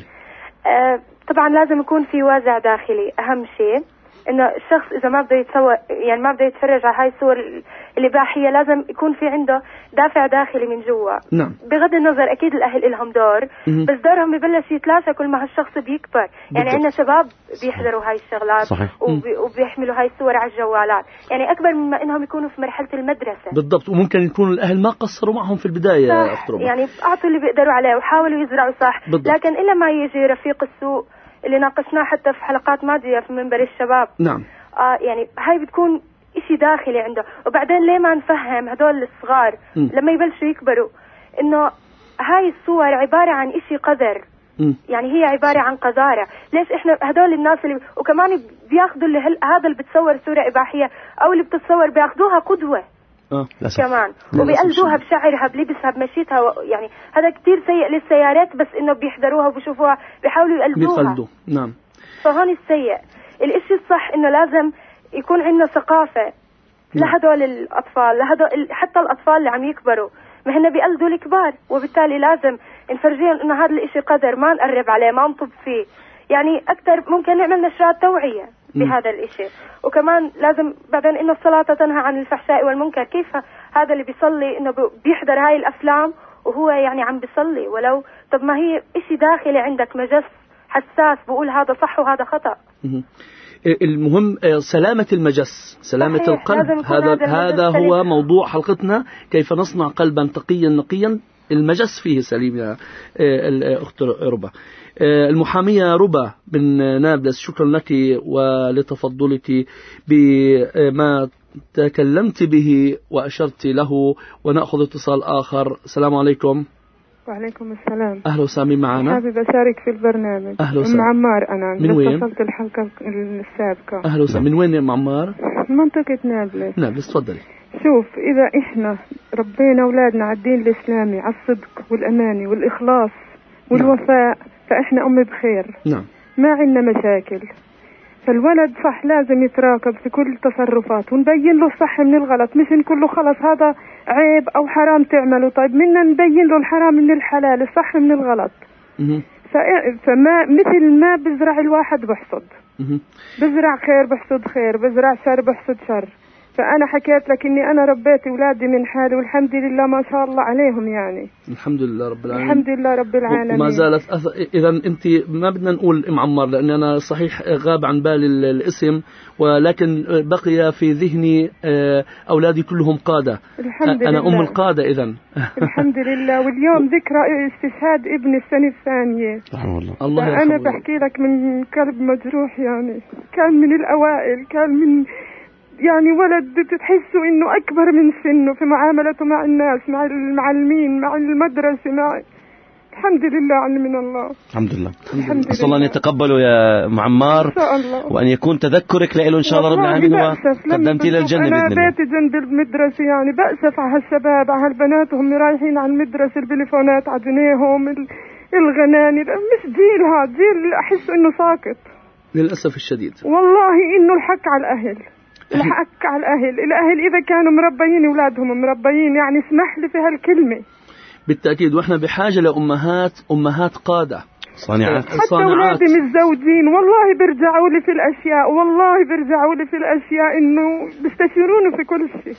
طبعا لازم يكون في وازع داخلي. أهم شيء إنه الشخص إذا ما بده يتسوى يعني ما بده يتفرج على هاي الصور الإباحية لازم يكون في عنده دافع داخلي من جوا. نعم. بغض النظر أكيد الأهل لهم دور، بس دورهم ببلش يتلاشى كل ما هالشخص بيكبر. يعني عندنا شباب بيحضروا هاي الشغلات وبيحملوا هاي الصور على الجوالات، يعني أكبر مما إنهم يكونوا في مرحلة المدرسة. بالضبط. وممكن يكون الأهل ما قصروا معهم في البداية. يعني أعطوا اللي بيقدروا عليه وحاولوا يزرعوا صح. بالضبط. لكن إلا ما يجي رفيق السوء اللي ناقشناه حتى في حلقات ماضية في منبر الشباب. نعم. يعني هاي بتكون إشي داخلي عنده. وبعدين ليه ما نفهم هدول الصغار لما يبلشوا يكبروا إنه هاي الصور عبارة عن إشي قذر. يعني هي عبارة عن قذارة. ليش إحنا هدول الناس اللي وكمان بياخدوا هذا اللي بتصور صورة إباحية أو اللي بتتصور بياخدوها قدوة كمان وبيقلدوها بشعرها بلبسها بمشيتها. يعني هذا كتير سيء للسيارات، بس إنه بيحضروها وبيشوفوها بيحاولوا يقلدوها. نعم. فهون السيء. الاشي الصح انه لازم يكون عندنا ثقافة لهدول الأطفال، حتى الأطفال اللي عم يكبروا ما هن بيقلدوا الكبار، وبالتالي لازم نفرجيهم إنه هذا الإشي قدر، ما نقرب عليه، ما نطب فيه. يعني أكثر ممكن نعمل نشرات توعية بهذا الإشي. وكمان لازم بعدين إنه الصلاة تنهى عن الفحشاء والمنكر. كيف هذا اللي بيصلي إنه بيحضر هاي الأفلام وهو يعني عم بيصلي؟ ولو طب ما هي إشي داخلي عندك، مجس حساس بقول هذا صح وهذا خطأ. المهم سلامة المجس، سلامة القلب. هذا هو موضوع حلقتنا، كيف نصنع قلبا تقيا نقيا المجس فيه سليم. يا الأخت ربا، المحامية ربا بن نابلس، شكرا لك ولتفضلك بما تكلمت به وأشرت له. ونأخذ اتصال آخر. السلام عليكم. وعليكم السلام. أهلا وسهلا معنا. حابب أشارك في البرنامج. أهلا وسهلا. عمار أنا من وين؟ اتصلت الحلقة السابقة. أهلا وسهلا. من وين يا عمار؟ منطقة نابلس. نابلس، تفضلي. شوف، إذا إحنا ربينا أولادنا على الدين الإسلامي، على الصدق والأماني والإخلاص والوفاء، فإحنا بخير. نعم. ما عندنا مشاكل. فالولد صح لازم يتراقب في كل تصرفات، ونبين له الصح من الغلط، مش نقول له خلص هذا عيب أو حرام تعمله. طيب منا نبين له الحرام من الحلال، الصح من الغلط. فما مثل ما بزرع الواحد بحصد. بزرع خير بحصد خير، بزرع شر بحصد شر. فأنا حكيت لك إني أنا ربيت أولادي من حالي، والحمد لله ما شاء الله عليهم. يعني الحمد لله رب العالمين. الحمد لله رب العالمين. وما زالت إذا أنت ما بدنا نقول أم عمار، لأن أنا صحيح غاب عن بالي الاسم، ولكن بقي في ذهني أولادي كلهم قادة. الحمد أنا لله. أم القادة إذن. الحمد لله. واليوم ذكرى استشهاد ابن السنة الثانية. الله يرحمه. أنا بحكي لك من قلب مجروح. يعني كان من الأوائل، كان من يعني ولد تحسوا إنه أكبر من سنه في معاملته مع الناس، مع المعلمين، مع المدرسة، مع الحمد لله علم من الله. الحمد لله. أسأل الله أن يتقبله يا معمار، وأن يكون تذكرك له إن شاء الله رب العالمين وقدمتي للجنة بإذن الله. أنا بيتي جنب المدرسة، يعني بأسف على الشباب، على البنات وهم رايحين على المدرسة، البليفونات على جنيهم، الغناني. مش جيل، هذا جيل أحس إنه ساقط للأسف الشديد. والله إنه الحق على الأهل، الحق على الأهل إذا كانوا مربيين أولادهم مربيين، يعني اسمح لي في هالكلمة. بالتأكيد. وإحنا بحاجة لأمهات قادة صانعات. حتى أولادي متزوجين والله بيرجعوا لي في الأشياء، والله بيرجعوا لي في الأشياء إنه بيستشيروني في كل شيء.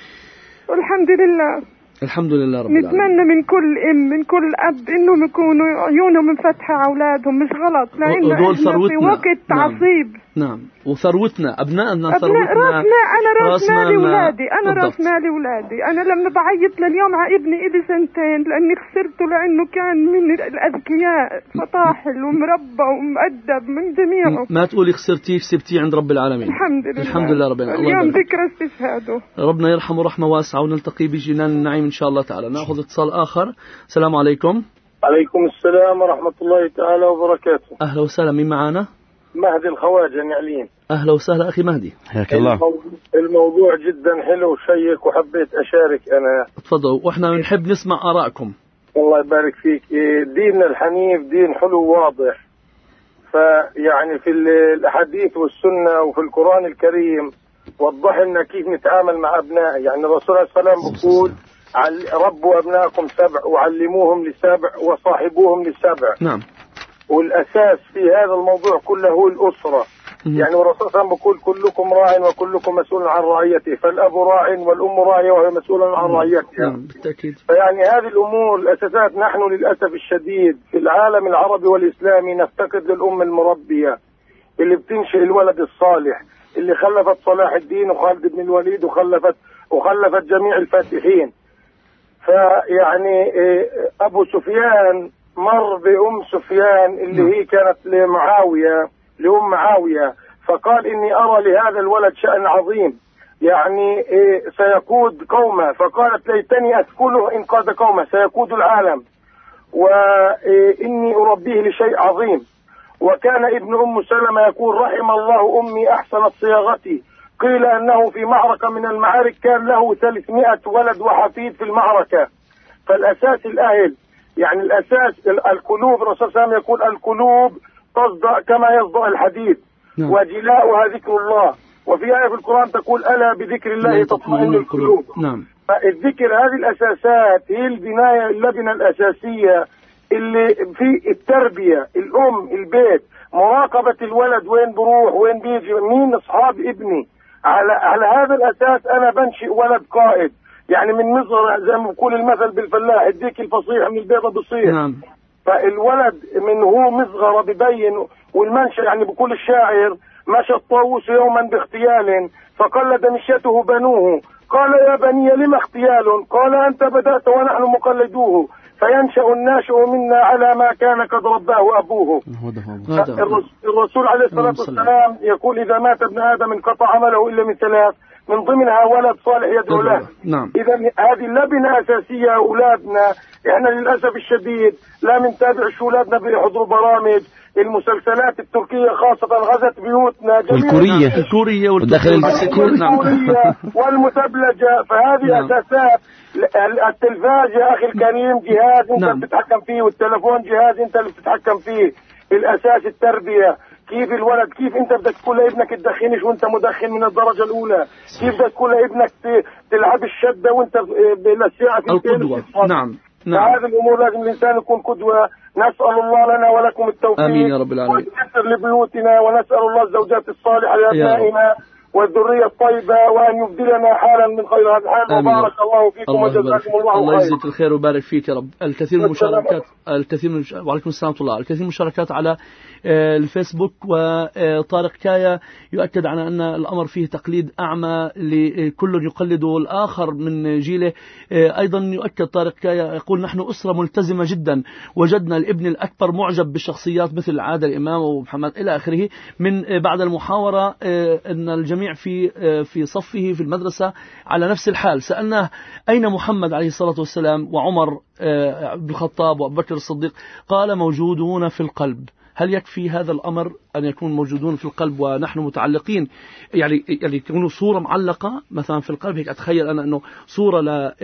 والحمد لله. الحمد لله رب العالمين. نتمنى من كل من كل أب إنهم يكونوا عيونهم مفتحة على أولادهم، مش غلط، لأنه إحنا في وقت عصيب. نعم. وثروتنا أبنائنا، ثروتنا. أنا راس مالي أولادي، أنا راس مالي أولادي. أنا لما بعيط لليوم على ابني إلي 2 سنين لأني خسرته، لأنه كان من الأذكياء، فطاحل ومربى ومؤدب من جميعه. ما تقولي خسرتيه، سبتيه عند رب العالمين. الحمد لله. الحمد لله رب العالمين. اليوم ذكرى استشهاده. ربنا يرحمه رحمة واسعة، ونلتقي بجنان النعيم إن شاء الله تعالى. نأخذ اتصال آخر. السلام عليكم. عليكم السلام ورحمة الله تعالى وبركاته. أهلا وسهلا. مين معانا؟ مهدي الخواجة نعلين. أهلا وسهلا أخي مهدي. حياك الله. الموضوع جدا حلو وشيق، وحبيت أشارك أنا. تفضلوا، وإحنا بنحب نسمع آرائكم. الله يبارك فيك. ديننا الحنيف دين حلو واضح، فيعني في الأحاديث والسنة وفي القرآن الكريم وضح لنا كيف نتعامل مع أبنائي. يعني الرسول عليه الصلاة والسلام بيقول ربوا أبنائكم 7 وعلموهم ل7 وصاحبوهم ل7. نعم. والأساس في هذا الموضوع كله هو الأسرة. يعني الرسول صلى الله عليه وسلم بيقول كلكم راع وكلكم مسؤول عن رعيته، فالأب راع والأم راعية وهي مسؤولة عن رعيتها. نعم بالتأكيد. فيعني هذه الأمور الأساسات نحن للأسف الشديد في العالم العربي والإسلامي نفتقد للأم المربية اللي بتنشئ الولد الصالح، اللي خلفت صلاح الدين وخالد بن الوليد وخلفت جميع الفاتحين. فيعني أبو سفيان مر بأم سفيان اللي هي كانت لأم معاوية، فقال إني أرى لهذا الولد شأن عظيم، يعني سيقود قومه. فقالت ليتني أسكله إن قاد قومه، سيقود العالم، وإني أربيه لشيء عظيم. وكان ابن أم سلمة يقول رحم الله أمي أحسنت صياغتي. قيل أنه في معركة من المعارك كان له 300 ولد وحفيد في المعركة. فالأساس الأهل، يعني الأساس القلوب. الرسول صلى الله عليه وسلم يقول القلوب تصدأ كما يصدأ الحديد، وجلاؤها ذكر الله، وفي آية في القرآن تقول ألا بذكر الله تطمئن القلوب. نعم. فالذكر هذه الأساسات هي البناية، اللبنة الأساسية اللي في التربية، الأم، البيت، مراقبة الولد وين بروح وين بيجي، مين أصحاب ابني. على هذا الأساس أنا بنشئ ولد قائد. يعني من مصر زي ما بقول المثل بالفلاح، الديك الفصيح من البيضة بصيح. نعم. فالولد من هو مصغر ببين، والمنشأ يعني بقول الشاعر مشى الطاووس يوما باغتيال فقلد مشيته بنوه، قال يا بني لما اغتيال؟ قال أنت بدأت ونحن مقلدوه، فينشأ الناشئ منا على ما كان قد رباه أبوه. الرسول عليه الصلاة والسلام يقول إذا مات ابن آدم انقطع عمله إلا من ثلاث، من ضمنها ولد صالح يدعو له. نعم. إذا هذه اللبنة أساسية. أولادنا إحنا للأسف الشديد لا منتابعش أولادنا بيحضروا برامج. المسلسلات التركية خاصة غزت بيوتنا جميعا، الكورية والسورية والمتبلجة. فهذه أساسات. التلفاز يا أخي الكريم جهاز أنت بتتحكم فيه، والتلفون جهاز أنت اللي بتتحكم فيه. الأساس التربية. كيف الولد، كيف انت بدك تقول لابنك تدخنش وانت مدخن من الدرجة الأولى، كيف بدك تقول لابنك تلعب الشدة وانت بالساعة في القدوة. نعم. فهذه الأمور لازم الإنسان يكون قدوة. نسأل الله لنا ولكم التوفيق. آمين يا رب العالمين. ونيسر لبيوتنا، ونسأل الله الزوجات الصالحة لأبنائنا والذرية الطيبة، وأن يبدلنا حالا من خير هذا الحال. وبارك الله فيكم وجزاكم الله خير. الله يجزيك الخير ويبارك فيك يا رب. الكثير من المشاركات، وعليكم السلام ورحمة الله. الكثير من المشاركات على الفيسبوك. وطارق كايا يؤكد على أن الأمر فيه تقليد أعمى لكل يقلد الآخر من جيله. أيضا يؤكد طارق كايا يقول نحن أسرة ملتزمة جدا، وجدنا الابن الأكبر معجب بالشخصيات مثل عادل الإمام ومحمد إلى آخره. من بعد المحاورة أن الجميع في صفه في المدرسة على نفس الحال. سألناه أين محمد عليه الصلاة والسلام وعمر بن الخطاب وأبو بكر الصديق؟ قال موجودون في القلب. هل يكفي هذا الأمر أن يكون موجودون في القلب ونحن متعلقين؟ يعني يكونوا صورة معلقة مثلا في القلب. هيك أتخيل أنا أنه صورة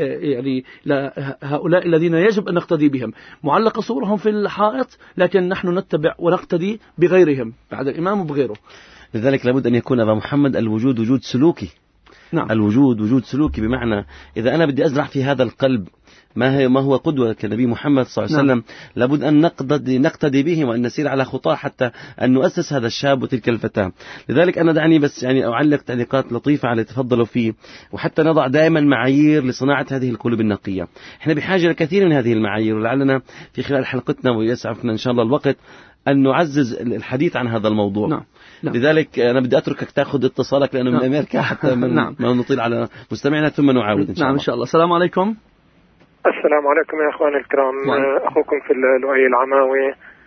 لهؤلاء الذين يجب أن نقتدي بهم، معلقة صورهم في الحائط، لكن نحن نتبع ونقتدي بغيرهم بعد الإمام وبغيره. لذلك لابد أن يكون أبا محمد الوجود وجود سلوكي. نعم. الوجود وجود سلوكي، بمعنى إذا أنا بدي أزرع في هذا القلب ما هو قدوة كنبي محمد صلى الله عليه وسلم، لابد أن نقتدي به وأن نسير على خطاه حتى أن نؤسس هذا الشاب وتلك الفتاة. لذلك أنا دعني بس يعني أعلق تعليقات لطيفة على تفضلوا فيه، وحتى نضع دائما معايير لصناعة هذه القلوب النقية. احنا بحاجة لكثير من هذه المعايير، ولعلنا في خلال حلقتنا ويسعفنا إن شاء الله الوقت أن نعزز الحديث عن هذا الموضوع. نعم. لذلك أنا بدي أتركك تأخذ اتصالك لأنه من أمريكا حتى ما نطيل على مستمعنا ثم نعاود إن شاء الله. نعم إن شاء الله. السلام عليكم. السلام عليكم يا أخواني الكرام. أخوكم في لؤي العماوي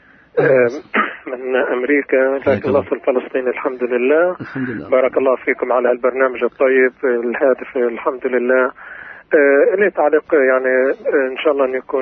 من أمريكا، لكن الأصل فلسطين الحمد لله. الحمد لله. بارك الله فيكم على البرنامج الطيب الهادف الحمد لله. لي تعليق يعني إن شاء الله أن يكون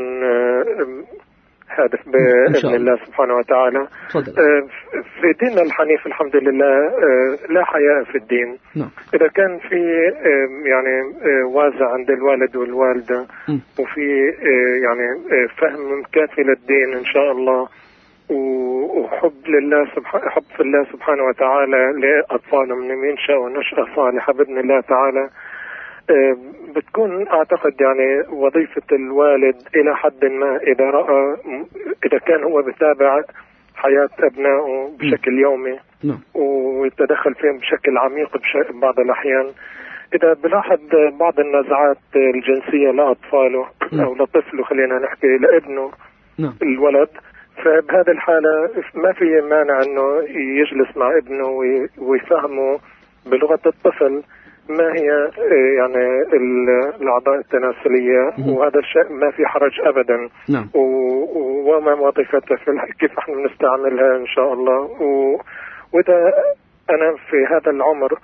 هادف بإذن الله سبحانه وتعالى. في ديننا الحنيف الحمد لله لا حياء في الدين. إذا كان في يعني وازع عند الوالد والوالدة وفي يعني فهم كافي للدين إن شاء الله، وحب لله حب في الله سبحانه وتعالى لأطفالهم من ينشأوا نشأة صالحة بإذن الله تعالى، بتكون أعتقد يعني وظيفة الوالد إلى حد ما إذا كان هو بتابع حياة أبنائه بشكل يومي ويتدخل فيهم بشكل عميق بعض الأحيان. إذا بلاحظ بعض النزعات الجنسية لأطفاله أو لطفله، خلينا نحكي لابنه الولد، فبهذه الحالة ما في مانع أنه يجلس مع ابنه ويفهمه بلغة الطفل ما هي يعني الأعضاء التناسلية، وهذا الشيء ما في حرج أبدا. وما وظيفتها كيف احنا بنستعملها إن شاء الله. وإذا أنا في هذا العمر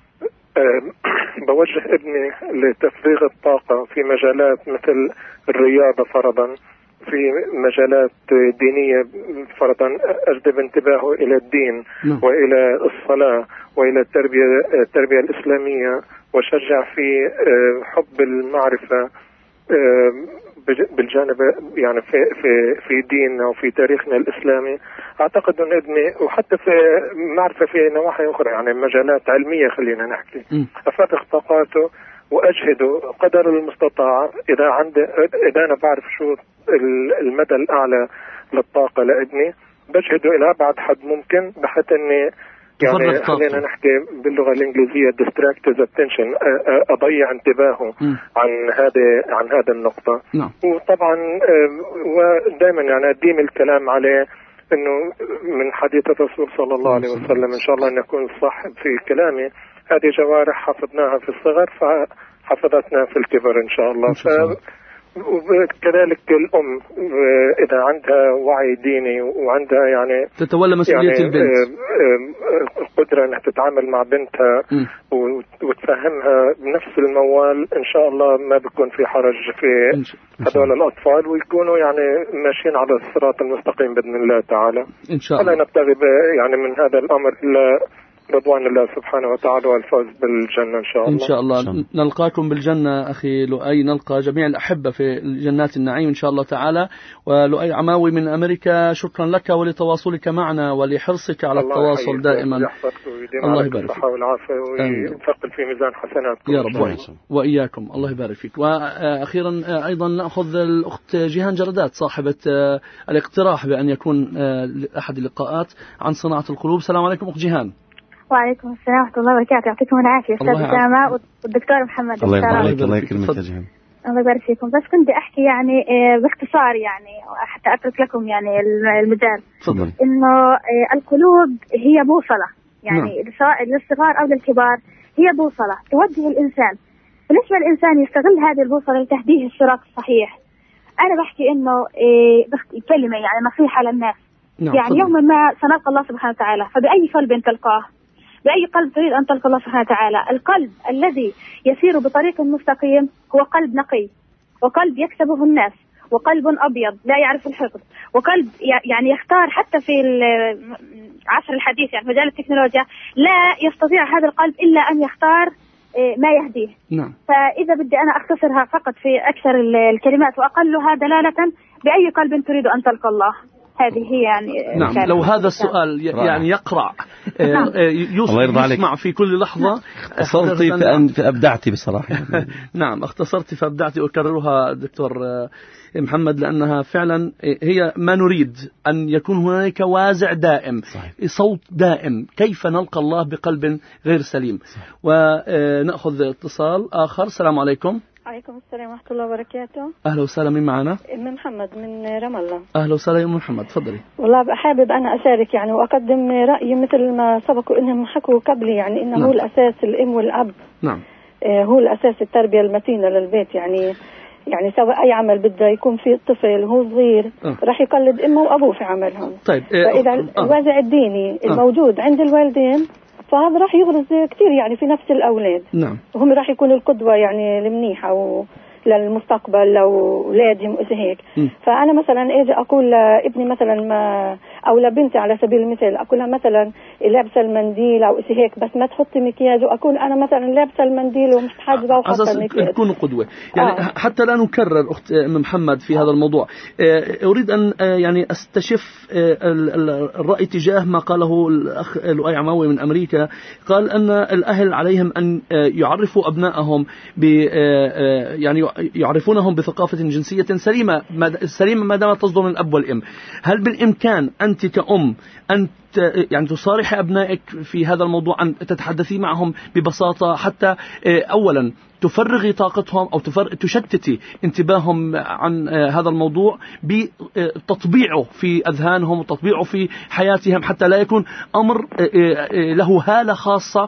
بوجه ابني لتفريغ الطاقة في مجالات مثل الرياضة فرضا، في مجالات دينية فرضا، أجذب انتباهه إلى الدين وإلى الصلاة وإلى التربية الإسلامية، وشجع في حب المعرفة. بالجانب يعني في ديننا وفي تاريخنا الإسلامي، أعتقد أن ابني وحتى في معرفة في نواحي أخرى يعني مجالات علمية خلينا نحكي أفتح طاقاته وأجهده قدر المستطاع. إذا أنا بعرف شو المدى الأعلى للطاقة لابني بجهده إلى أبعد حد ممكن بحيث أني يعني خلينا نحكي باللغة الإنجليزية distracted attention، أضيع انتباهه عن هذا النقطة. وطبعا ودائما يعني أديم الكلام عليه إنه من حديث الرسول صلى الله عليه وسلم إن شاء الله أن يكون صاحب في كلامي هذه جوارح حفظناها في الصغر فحفظتنا في الكبر إن شاء الله. وكذلك الأم إذا عندها وعي ديني وعندها يعني تتولى مسؤولية يعني البنت، القدرة أنها تتعامل مع بنتها وتفهمها بنفس الموال إن شاء الله ما بيكون في حرج في هذول الأطفال ويكونوا يعني ماشيين على الصراط المستقيم بإذن الله تعالى. إن شاء الله. ولا نبتغي يعني من هذا الأمر إلا رضوان الله سبحانه وتعالى والفوز بالجنة إن شاء الله. إن شاء الله نلقاكم بالجنة أخي لؤي، نلقى جميع الأحبة في جنات النعيم إن شاء الله تعالى. ولؤي عماوي من أمريكا، شكرا لك ولتواصلك معنا ولحرصك على التواصل دائما. الله يبارك فيك والعافية ويثقل في ميزان حسناتكم يا رب وإياكم. الله يبارك فيك. وأخيرا أيضا نأخذ الأخت جيهان جردات صاحبة الاقتراح بأن يكون أحد اللقاءات عن صناعة القلوب. السلام عليكم أخت جيهان. وعليكم السلام ورحمة الله وبركاته. يعطيكم العافية أستاذ أسامة والدكتور محمد. الله يبارك الله يكرمك يا جيهان. الله يبارك فيكم. بس كنت أحكي يعني باختصار يعني حتى أترك لكم يعني المجال. تفضل. إنه القلوب هي بوصلة يعني سواء للصغار أو للكبار، هي بوصلة توجه الإنسان. بالنسبة للإنسان يستغل هذه البوصلة لتهديه الصراط الصحيح. أنا بحكي إنه كلمة يعني نصيحة للناس. يعني يوما ما سنلقى الله سبحانه وتعالى، فبأي قلب تلقاه؟ بأي قلب تريد أن تلقى الله سبحانه وتعالى؟ القلب الذي يسير بطريق مستقيم هو قلب نقي، وقلب يكسبه الناس، وقلب أبيض لا يعرف الحقد، وقلب يعني يختار حتى في العصر الحديث يعني مجال التكنولوجيا لا يستطيع هذا القلب إلا أن يختار ما يهديه. نعم. فإذا بدي أنا أختصرها فقط في أكثر الكلمات وأقلها دلالة، بأي قلب تريد أن تلقى الله؟ هذه هي يعني. نعم. لو هذا السؤال يعني يقرأ يسمع في كل لحظة. اختصرتي فأبدعتي بصراحة. نعم اختصرتي فأبدعتي. أكررها دكتور محمد لأنها فعلا هي ما نريد أن يكون هناك وازع دائم. صحيح. صوت دائم. كيف نلقى الله بقلب غير سليم؟ صحيح. ونأخذ اتصال آخر. السلام عليكم. عليكم السلام ورحمة الله وبركاته. أهلا وسهلا. من معنا؟ محمد من رام الله. أهلا وسهلا يا محمد، تفضلي. والله حابب أنا أشارك يعني وأقدم رأيي مثل ما سبقوا إنهم حكوا قبلي يعني إنه نعم. هو الأساس الأم والأب. نعم. هو الأساس التربية المتينة للبيت يعني سواء أي عمل بده يكون فيه الطفل وهو صغير راح يقلد أمه وأبوه في عملهم. طيب. فإذا الوازع الديني الموجود عند الوالدين فهذا راح يغرز كثير يعني في نفس الأولاد. نعم. وهم راح يكونوا القدوة يعني المنيحة للمستقبل لأولادهم وإذا هيك. فأنا مثلا أجي أقول لابني مثلا ما أو لبنتي على سبيل المثال أقول لها مثلا لابسة المنديل أو إذا هيك بس ما تحطي مكياج، وأكون أنا مثلا لابسة المنديل ومش حاجبة وحاطة المكياج. تكون قدوة يعني. حتى لا نكرر أخت محمد في هذا الموضوع. أريد أن يعني أستشف الرأي تجاه ما قاله الأخ لؤي عماوي من أمريكا. قال أن الأهل عليهم أن يعرفوا أبنائهم يعني يعرفونهم بثقافة جنسية سليمة ما دامت تصدر من الأب والأم. هل بالإمكان أنت كأم أن يعني تصارح أبنائك في هذا الموضوع، أن تتحدثي معهم ببساطة حتى أولا تفرغي طاقتهم أو تشتتي انتباههم عن هذا الموضوع بتطبيعه في أذهانهم وتطبيعه في حياتهم، حتى لا يكون أمر له هالة خاصة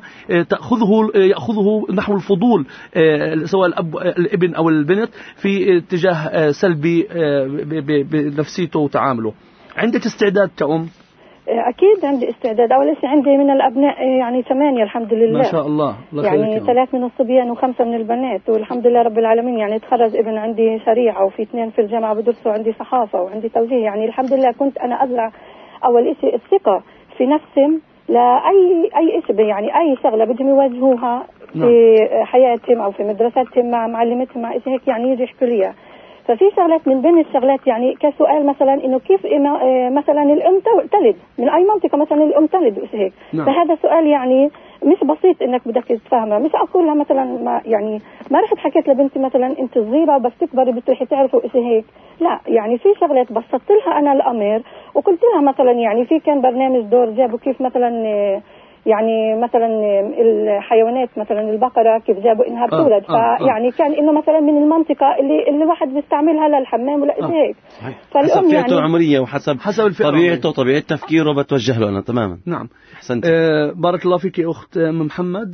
يأخذه نحو الفضول سواء الابن أو البنت في اتجاه سلبي بنفسيته وتعامله. عندك استعداد كأم؟ أكيد عندي استعداد. أول شيء عندي من الأبناء يعني 8 الحمد لله. ما شاء الله. يعني 3 من الصبيان و5 من البنات والحمد لله رب العالمين. يعني تخرج ابن عندي شريعة وفي 2 في الجامعة بدرسوا، عندي صحافة وعندي توجيه. يعني الحمد لله كنت أنا أزرع أول شيء الثقة في نفسهم لأي شيء يعني أي شغلة بدهم يواجهوها في حياتهم أو في مدرستهم مع معلمتهم مع إيش هيك يعني يجي يحكوا لي. ففي شغلات من بين الشغلات يعني كسؤال مثلا انه كيف مثلا الام تلد من اي منطقه، مثلا الام تلد هيك. فهذا سؤال يعني مش بسيط انك بدك تفهمها. مش اقول لها مثلا ما رحت حكيت لبنتي مثلا انت صغيره بس تكبري بتروحي تعرفوا هيك، لا يعني في شغلات بسطت لها انا الامر وقلت لها مثلا يعني في كان برنامج دور جابوا كيف مثلا يعني مثلا الحيوانات مثلا البقرة كيف جابوا إنها تولد. فيعني كان إنه مثلا من المنطقة اللي الواحد بيستعملها للحمام ولا هيك. حسب فئته العمرية وحسب طبيعته وطبيعة تفكيره بتوجه له أنا تماما. نعم. أحسنت. بارك الله فيك يا أخت محمد.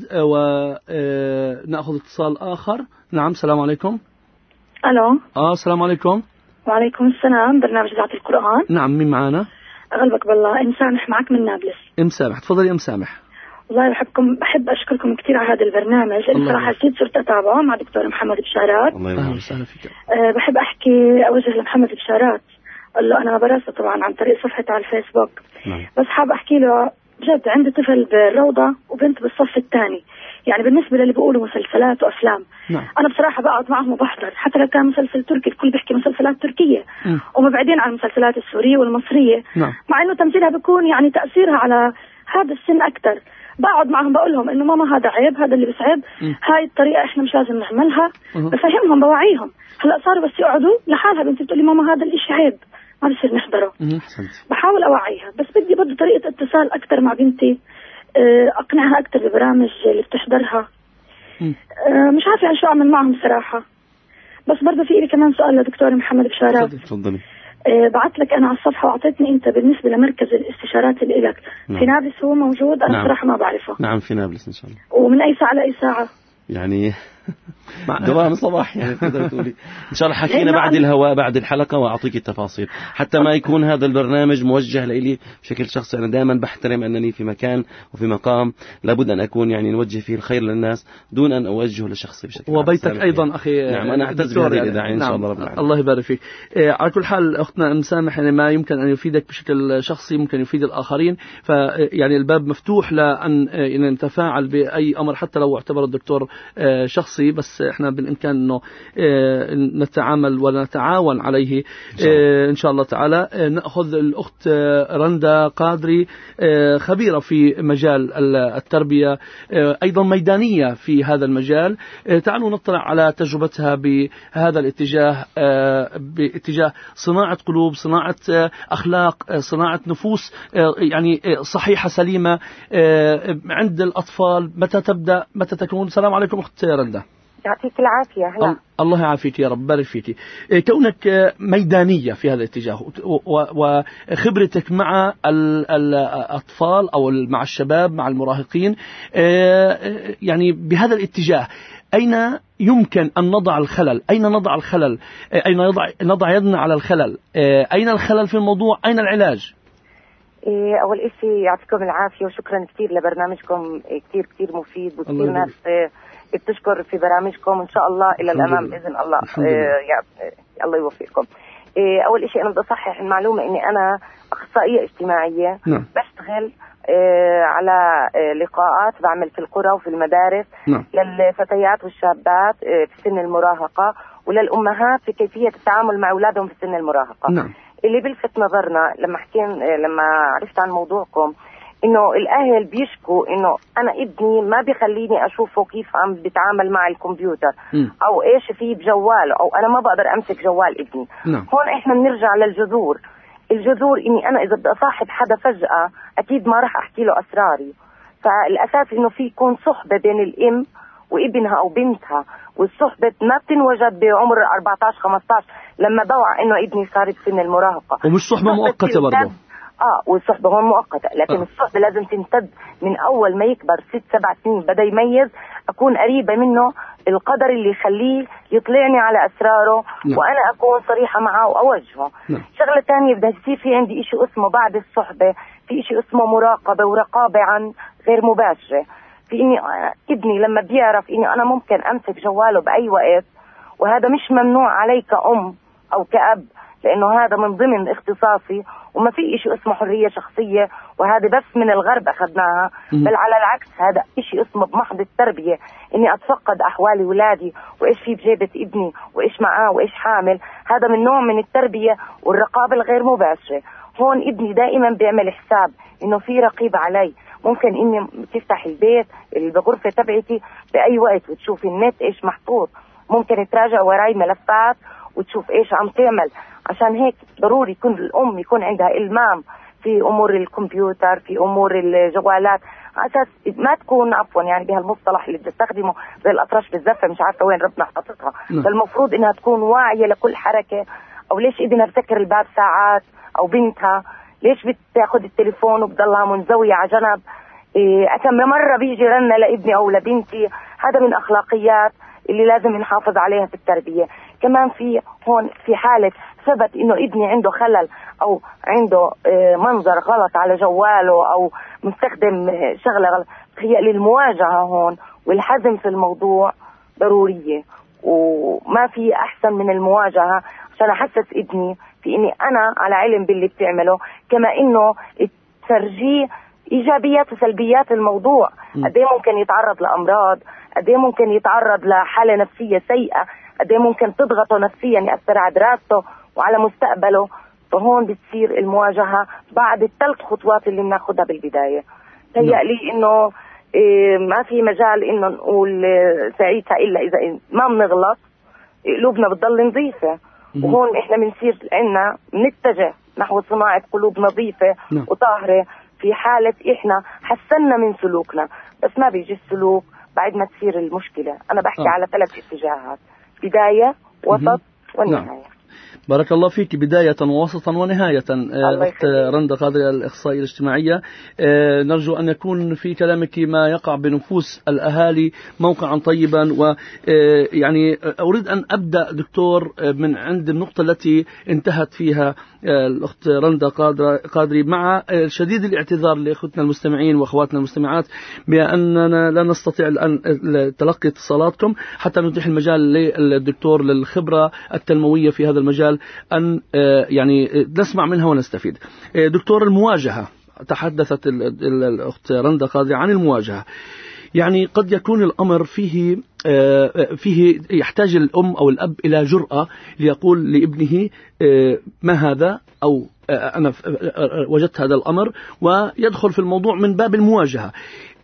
ونأخذ اتصال آخر. نعم. السلام عليكم. ألو. السلام عليكم. وعليكم السلام. برنامج إذاعة القرآن. نعم. مين معانا؟ أغلبك بالله. مسامح معك من نابلس. مسامح. تفضلي يا مسامح. والله بحب أشكركم كثير على هذا البرنامج. صراحة أكيد صرت أتابعه مع دكتور محمد بشارات. أهلا وسهلا فيك. بحب أحكي أوجه لمحمد بشارات، قال له أنا براسه طبعا عن طريق صفحته على الفيسبوك. بس حاب أحكي له بجد عندي طفل بالروضة وبنت بالصف الثاني. يعني بالنسبة للي بيقولوا مسلسلات وأفلام، أنا بصراحة بقعد معهم وبحضر، حتى لو كان مسلسل تركي الكل بيحكي مسلسلات تركية ومبعدين عن المسلسلات السورية والمصرية. مع إنه تمثيلها بيكون يعني تأثيرها على هذا السن أكثر. بقعد معهم بقول لهم إنه ماما هذا عيب، هذا اللي بيصعب، هاي الطريقة إحنا مش لازم نعملها. بفهمهم بوعيهم. هلأ صاروا بس يقعدوا لحالها بنتي بتقول لي ماما هذا الإشي عيب ما بصير نحضره. بحاول أوعيها بس بدي برضه طريقة اتصال أكثر مع بنتي، أقنعها أكثر بالبرامج اللي بتحضرها. مش عارفة يعني شو أعمل معهم صراحة. بس برضه في لي كمان سؤال لدكتور محمد بشارات. تفضلي. بعت لك أنا على الصفحة وأعطيتني أنت بالنسبة لمركز الاستشارات اللي إلك. في نابلس هو موجود؟ أنا صراحة ما بعرفه. نعم في نابلس إن شاء الله. ومن أي ساعة لأي ساعة؟ يعني دوام صباح يعني تقدر تقولي. إن شاء الله حكينا بعد الهواء بعد الحلقة وأعطيك التفاصيل حتى ما يكون هذا البرنامج موجه لي بشكل شخصي. أنا دائما بحترم أنني في مكان وفي مقام لابد أن أكون يعني نوجه فيه الخير للناس دون أن أوجهه لشخصي بشكل وبيتك أيضا أخي. نعم أنا أعتز بهذه الإذاعة إن شاء الله رب العالمين. الله يبارك فيك. على كل حال أختنا مسامح يعني ما يمكن أن يفيدك بشكل شخصي ممكن يفيد الآخرين. فيعني الباب مفتوح لأن نتفاعل بأي أمر حتى لو اعتبر الدكتور شخصي، بس إحنا بالإمكان أنه نتعامل ونتعاون عليه إن شاء الله تعالى. نأخذ الأخت رندا قادري، خبيرة في مجال التربية، أيضا ميدانية في هذا المجال. تعالوا نطلع على تجربتها بهذا الاتجاه، باتجاه صناعة قلوب، صناعة أخلاق، صناعة نفوس يعني صحيحة سليمة عند الأطفال. متى تبدأ متى تكون؟ السلام عليكم أخت رندا. يعطيك العافية. هلا الله يعافيك يا رب. بارك فيك. كونك ميدانية في هذا الاتجاه وخبرتك مع الأطفال أو مع الشباب مع المراهقين يعني بهذا الاتجاه، أين يمكن أن نضع الخلل؟ أين نضع الخلل؟ أين نضع يدنا على الخلل؟ أين الخلل في الموضوع؟ أين العلاج؟ أول إشي يعطيكم العافية وشكرا كثير لبرنامجكم، كثير مفيد وكثير ناس بتشكر في برامجكم. إن شاء الله إلى الأمام بإذن الله. الله يوفقكم. أول إشي أنا بدي أصحح المعلومة إني أنا أخصائية اجتماعية. بشتغل على لقاءات بعمل في القرى وفي المدارس للفتيات والشابات في سن المراهقة وللأمهات في كيفية التعامل مع أولادهم في سن المراهقة. اللي بلفت نظرنا لما عرفت عن موضوعكم انه الاهل بيشكوا انه انا ابني ما بيخليني اشوفه كيف عم بيتعامل مع الكمبيوتر او ايش فيه بجواله او انا ما بقدر امسك جوال ابني. هون احنا بنرجع للجذور. الجذور اني انا اذا بدي اصاحب حدا فجأة اكيد ما راح احكي له اسراري. فالاساس انه في يكون صحبة بين الام وابنها او بنتها، والصحبة ما بتنوجد بعمر 14-15 لما بوعى انه ابني صار بسن المراهقة. ومش صحبة مؤقتة برضه. والصحبة هون مؤقتة، لكن الصحبة لازم تمتد من أول ما يكبر 6-7 سنين بدأ يميز، أكون قريبة منه القدر اللي يخليه يطلعني على أسراره وأنا أكون صريحة معه وأوجهه. شغلة تانية بدها تصير في عندي إشي اسمه بعد الصحبة، في إشي اسمه مراقبة ورقابة عن غير مباشرة. في إني ابني لما بيعرف إني أنا ممكن أمسك جواله بأي وقت، وهذا مش ممنوع علي كأم أو كأب لأنه هذا من ضمن اختصاصي، وما في إشي اسمه حرية شخصية، وهذا بس من الغرب أخذناها، بل على العكس هذا إشي اسمه بمحض التربية، إني أتفقد أحوال ولادي وإيش في بجيبة ابني وإيش معاه وإيش حامل. هذا من نوع من التربية والرقابة الغير مباشرة. هون ابني دائما بيعمل حساب إنه في رقيب علي. ممكن إني تفتح البيت الغرفة تبعتي بأي وقت وتشوف النت إيش محطوط، ممكن تراجع وراي ملفات وتشوف إيش عم تعمل. عشان هيك ضروري يكون الأم يكون عندها إلمام في أمور الكمبيوتر، في أمور الجوالات، على أساس ما تكون عفوا يعني بهالمصطلح اللي بتستخدمه زي الأطرش بالزفة، مش عارفة وين ربنا حاططها. فالمفروض إنها تكون واعية لكل حركة. أو ليش ابنها بسكر الباب ساعات، أو بنتها ليش بتاخد التليفون وبضلها منزوية على جنب. كم مرة بيجي رنة لابني أو لبنتي. هذا من أخلاقيات اللي لازم نحافظ عليها في التربية. كمان في هون في حالة ثبت إنه ابني عنده خلل أو عنده منظر غلط على جواله أو مستخدم شغلة غلط، هي للمواجهة هون والحزم في الموضوع ضرورية، وما في أحسن من المواجهة عشان أحسس ابني في إني أنا على علم باللي بتعمله، كما إنه تفرجيه إيجابيات وسلبيات الموضوع. قديه ممكن يتعرض لأمراض، قديه ممكن يتعرض لحالة نفسية سيئة، قديه ممكن تضغطه نفسيا يأثر على دراسته وعلى مستقبله. فهون بتصير المواجهة بعد الثلاث خطوات اللي بناخدها بالبداية. تهيألي إنه ما في مجال إنه نقول ساعتها إلا إذا ما بنغلط قلوبنا بتضل نظيفة. وهون إحنا بنصير عنا نتجه نحو صناعة قلوب نظيفة وطاهرة في حالة إحنا حسنا من سلوكنا. بس ما بيجي السلوك بعد ما تصير المشكلة. أنا بحكي على 3 اتجاهات: بداية، وسط، والنهاية. بارك الله فيك. بداية ووسطا ونهاية. أخت رندا قادري الإخصائية الاجتماعية، نرجو أن يكون في كلامك ما يقع بنفوس الأهالي موقعا طيبا. ويعني أريد أن أبدأ دكتور من عند النقطة التي انتهت فيها الأخت رندا قادري، مع شديد الاعتذار لأخوتنا المستمعين وأخواتنا المستمعات بأننا لا نستطيع الآن تلقي اتصالاتكم حتى نتيح المجال للدكتور للخبرة التنموية في هذا المجال أن يعني نسمع منها ونستفيد. دكتور، المواجهة، تحدثت الأخت رندا قادري عن المواجهة. يعني قد يكون الأمر فيه يحتاج الأم أو الأب إلى جرأة ليقول لابنه ما هذا، أو أنا وجدت هذا الأمر، ويدخل في الموضوع من باب المواجهة.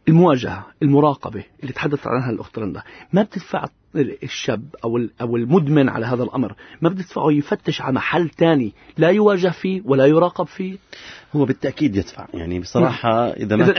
المراقبة اللي تحدثت عنها الأخت رندا، ما بتدفع الشاب أو المدمن على هذا الأمر، ما بتدفعه يفتش على محل تاني لا يواجه فيه ولا يراقب فيه؟ هو بالتأكيد يدفع. يعني بصراحة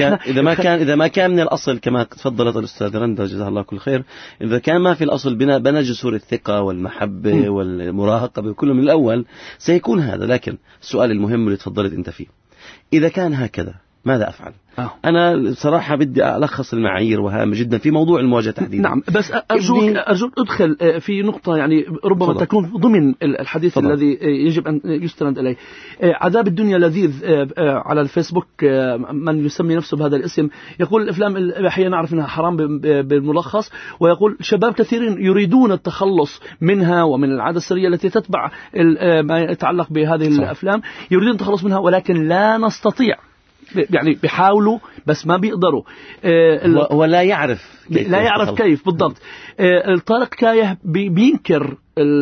إذا ما كان من الأصل كما تفضلت الأستاذ رندا جزاها الله كل خير، إذا كان ما في الأصل بنى جسور الثقة والمحبة والمراقبة وكله من الأول سيكون هذا. لكن السؤال المهم اللي تفضلت أنت فيه، إذا كان هكذا ماذا أفعل؟ أنا صراحة بدي ألخص المعايير وهامة جدا في موضوع المواجهة تحديدا. نعم، بس أرجوك أدخل في نقطة يعني ربما تكون ضمن الحديث الذي يجب أن يستند إليه. عذاب الدنيا لذيذ على الفيسبوك، من يسمي نفسه بهذا الاسم يقول الأفلام الإباحية نعرف أنها حرام بالملخص، ويقول شباب كثيرين يريدون التخلص منها ومن العادة السرية التي تتبع ما يتعلق بهذه الأفلام، يريدون التخلص منها ولكن لا نستطيع. يعني بيحاولوا بس ما بيقدروا. ولا يعرف كيف بالضبط. طارق كايه بينكر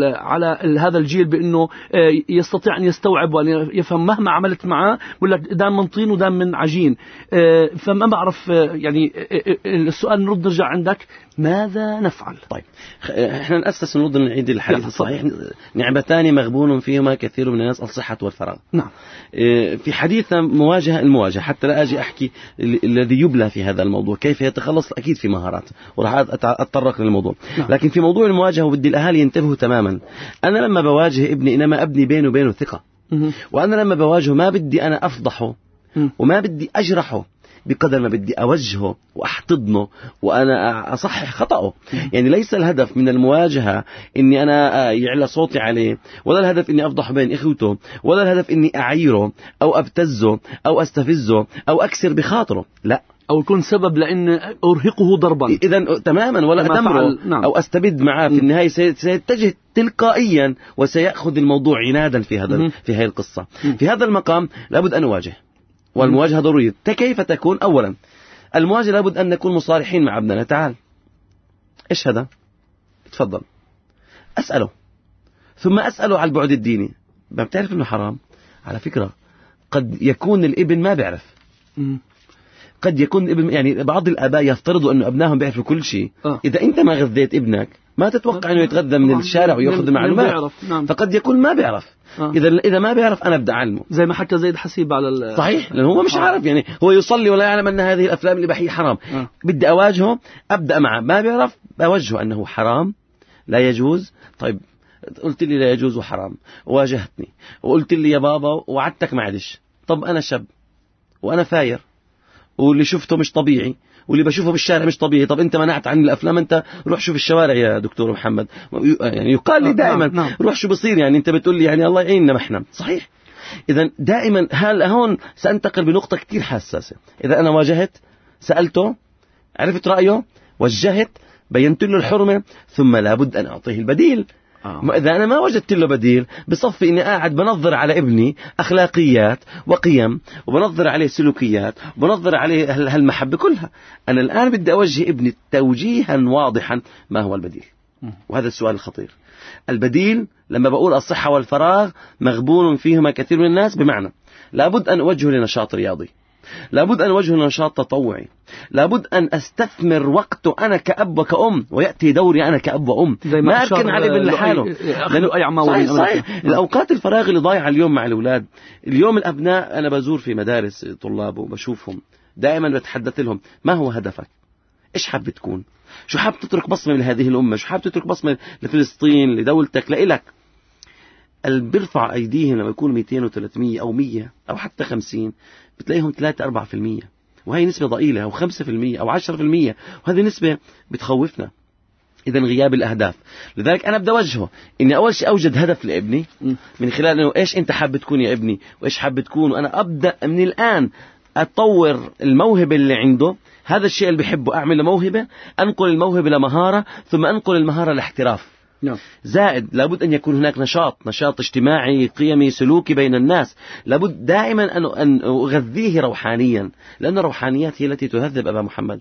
على هذا الجيل بأنه يستطيع أن يستوعب وأن يفهم مهما عملت معاه، بقول لك دام من طين ودام من عجين. فما بعرف يعني السؤال نرجع عندك، ماذا نفعل؟ طيب احنا نأسس نرد نعيد الحديث الصحيح. نعمتان مغبون فيهما كثير من الناس، الصحة والفراغ. نعم. في حديثنا المواجهة حتى لا أجي أحكي الذي يبلى في هذا الموضوع كيف يتخلص، أكيد في مهارات وراح أتطرق للموضوع. نعم. لكن في موضوع المواجهة ودي الأهالي ينتبهوا تماما. أنا لما بواجه ابني إنما أبني بينه وبينه ثقة. وأنا لما بواجهه ما بدي أنا أفضحه وما بدي أجرحه بقدر ما بدي أوجهه وأحتضنه وأنا أصحح خطأه. يعني ليس الهدف من المواجهة إني أنا يعلى صوتي عليه، ولا الهدف إني أفضح بين إخوته، ولا الهدف إني أعيره أو أبتزه أو أستفزه أو أكسر بخاطره. لا، أو يكون سبب لأن أرهقه ضربا. إذا تماما، ولا أدمره نعم. أو أستبد معه، في النهاية سيتجه تلقائيا وسيأخذ الموضوع عنادا في هذه القصة. في هذا المقام لابد أن نواجه، والمواجهة ضرورية. كيف تكون؟ أولا المواجهة لابد أن نكون مصارحين مع ابننا. تعال، إيش هذا؟ تفضل. أسأله، ثم أسأله على البعد الديني. ما بتعرف إنه حرام؟ على فكرة قد يكون الابن ما بيعرف، قد يكون الابن، يعني بعض الآباء يفترضوا أن أبنائهم بيعرفوا كل شيء. إذا أنت ما غذيت ابنك ما تتوقع أنه يتغذى من الشارع ويأخذ المعلومات. فقد يكون ما بيعرف. إذا ما بيعرف أنا أبدأ أعلمه، زي ما حكى زيد حسيب على صحيح، لأنه هو مش عارف، يعني هو يصلي ولا يعلم أن هذه الأفلام الإباحية حرام. بدي أواجهه، أبدأ معه، ما بيعرف بوجهه أنه حرام لا يجوز. طيب قلت لي لا يجوز وحرام، واجهتني وقلت لي يا بابا وعدتك ما عدش. طب أنا شاب وأنا فاير، واللي شفته مش طبيعي، واللي بشوفه بالشارع مش طبيعي. طب أنت منعت عن الأفلام، أنت روح شوف الشوارع يا دكتور محمد. يعني يقال لي دائما روح شو بصير، يعني أنت بتقول لي يعني الله يعيننا ما احنا صحيح. إذا دائما هون سأنتقل بنقطة كتير حساسة. إذا أنا واجهت، سألته، عرفت رأيه، وجهت، بينت له الحرمة، ثم لابد أن أعطيه البديل. إذا أنا ما وجدت له بديل، بصفي إني قاعد بنظر على ابني أخلاقيات وقيم، وبنظر عليه سلوكيات، وبنظر عليه هالمحبة كلها. أنا الآن بدي أوجه ابني توجيها واضحا. ما هو البديل؟ وهذا السؤال الخطير. البديل لما بقول الصحة والفراغ مغبون فيهما كثير من الناس، بمعنى لابد أن أوجهه لنشاط رياضي، لابد أن أوجهه لنشاط تطوعي، لابد أن أستثمر وقته أنا كأب وكأم، ويأتي دوري أنا كأب وأم. ما أركن عليه بالحاله. صحيح. الأوقات الفراغ اللي ضايعة اليوم مع الأولاد. اليوم الأبناء أنا بزور في مدارس طلاب وبشوفهم، دائما بتحدث لهم ما هو هدفك؟ إيش حاب تكون؟ شو حاب تترك بصمة لهذه الأمة؟ شو حاب تترك بصمة لفلسطين، لدولتك، لإلك؟ بيرفع أيديهم لما يكون 200 و300 أو 100 أو حتى 50، بتلاقيهم 3-4%، وهي نسبة ضئيلة، أو 5% أو 10%، وهذه نسبة بتخوفنا. إذن غياب الأهداف. لذلك أنا بدي أوجهه إني أول شيء أوجد هدف لابني من خلال إنه إيش أنت حاب تكون يا ابني، وإيش حاب تكون، وأنا أبدأ من الآن أطور الموهبة اللي عنده. هذا الشيء اللي بحبه أعمل موهبة، أنقل الموهبة لمهارة، ثم أنقل المهارة لاحتراف. زائد لابد أن يكون هناك نشاط اجتماعي قيمي سلوكي بين الناس. لابد دائما أن أغذيه روحانيا، لأن الروحانيات هي التي تهذب أبا محمد.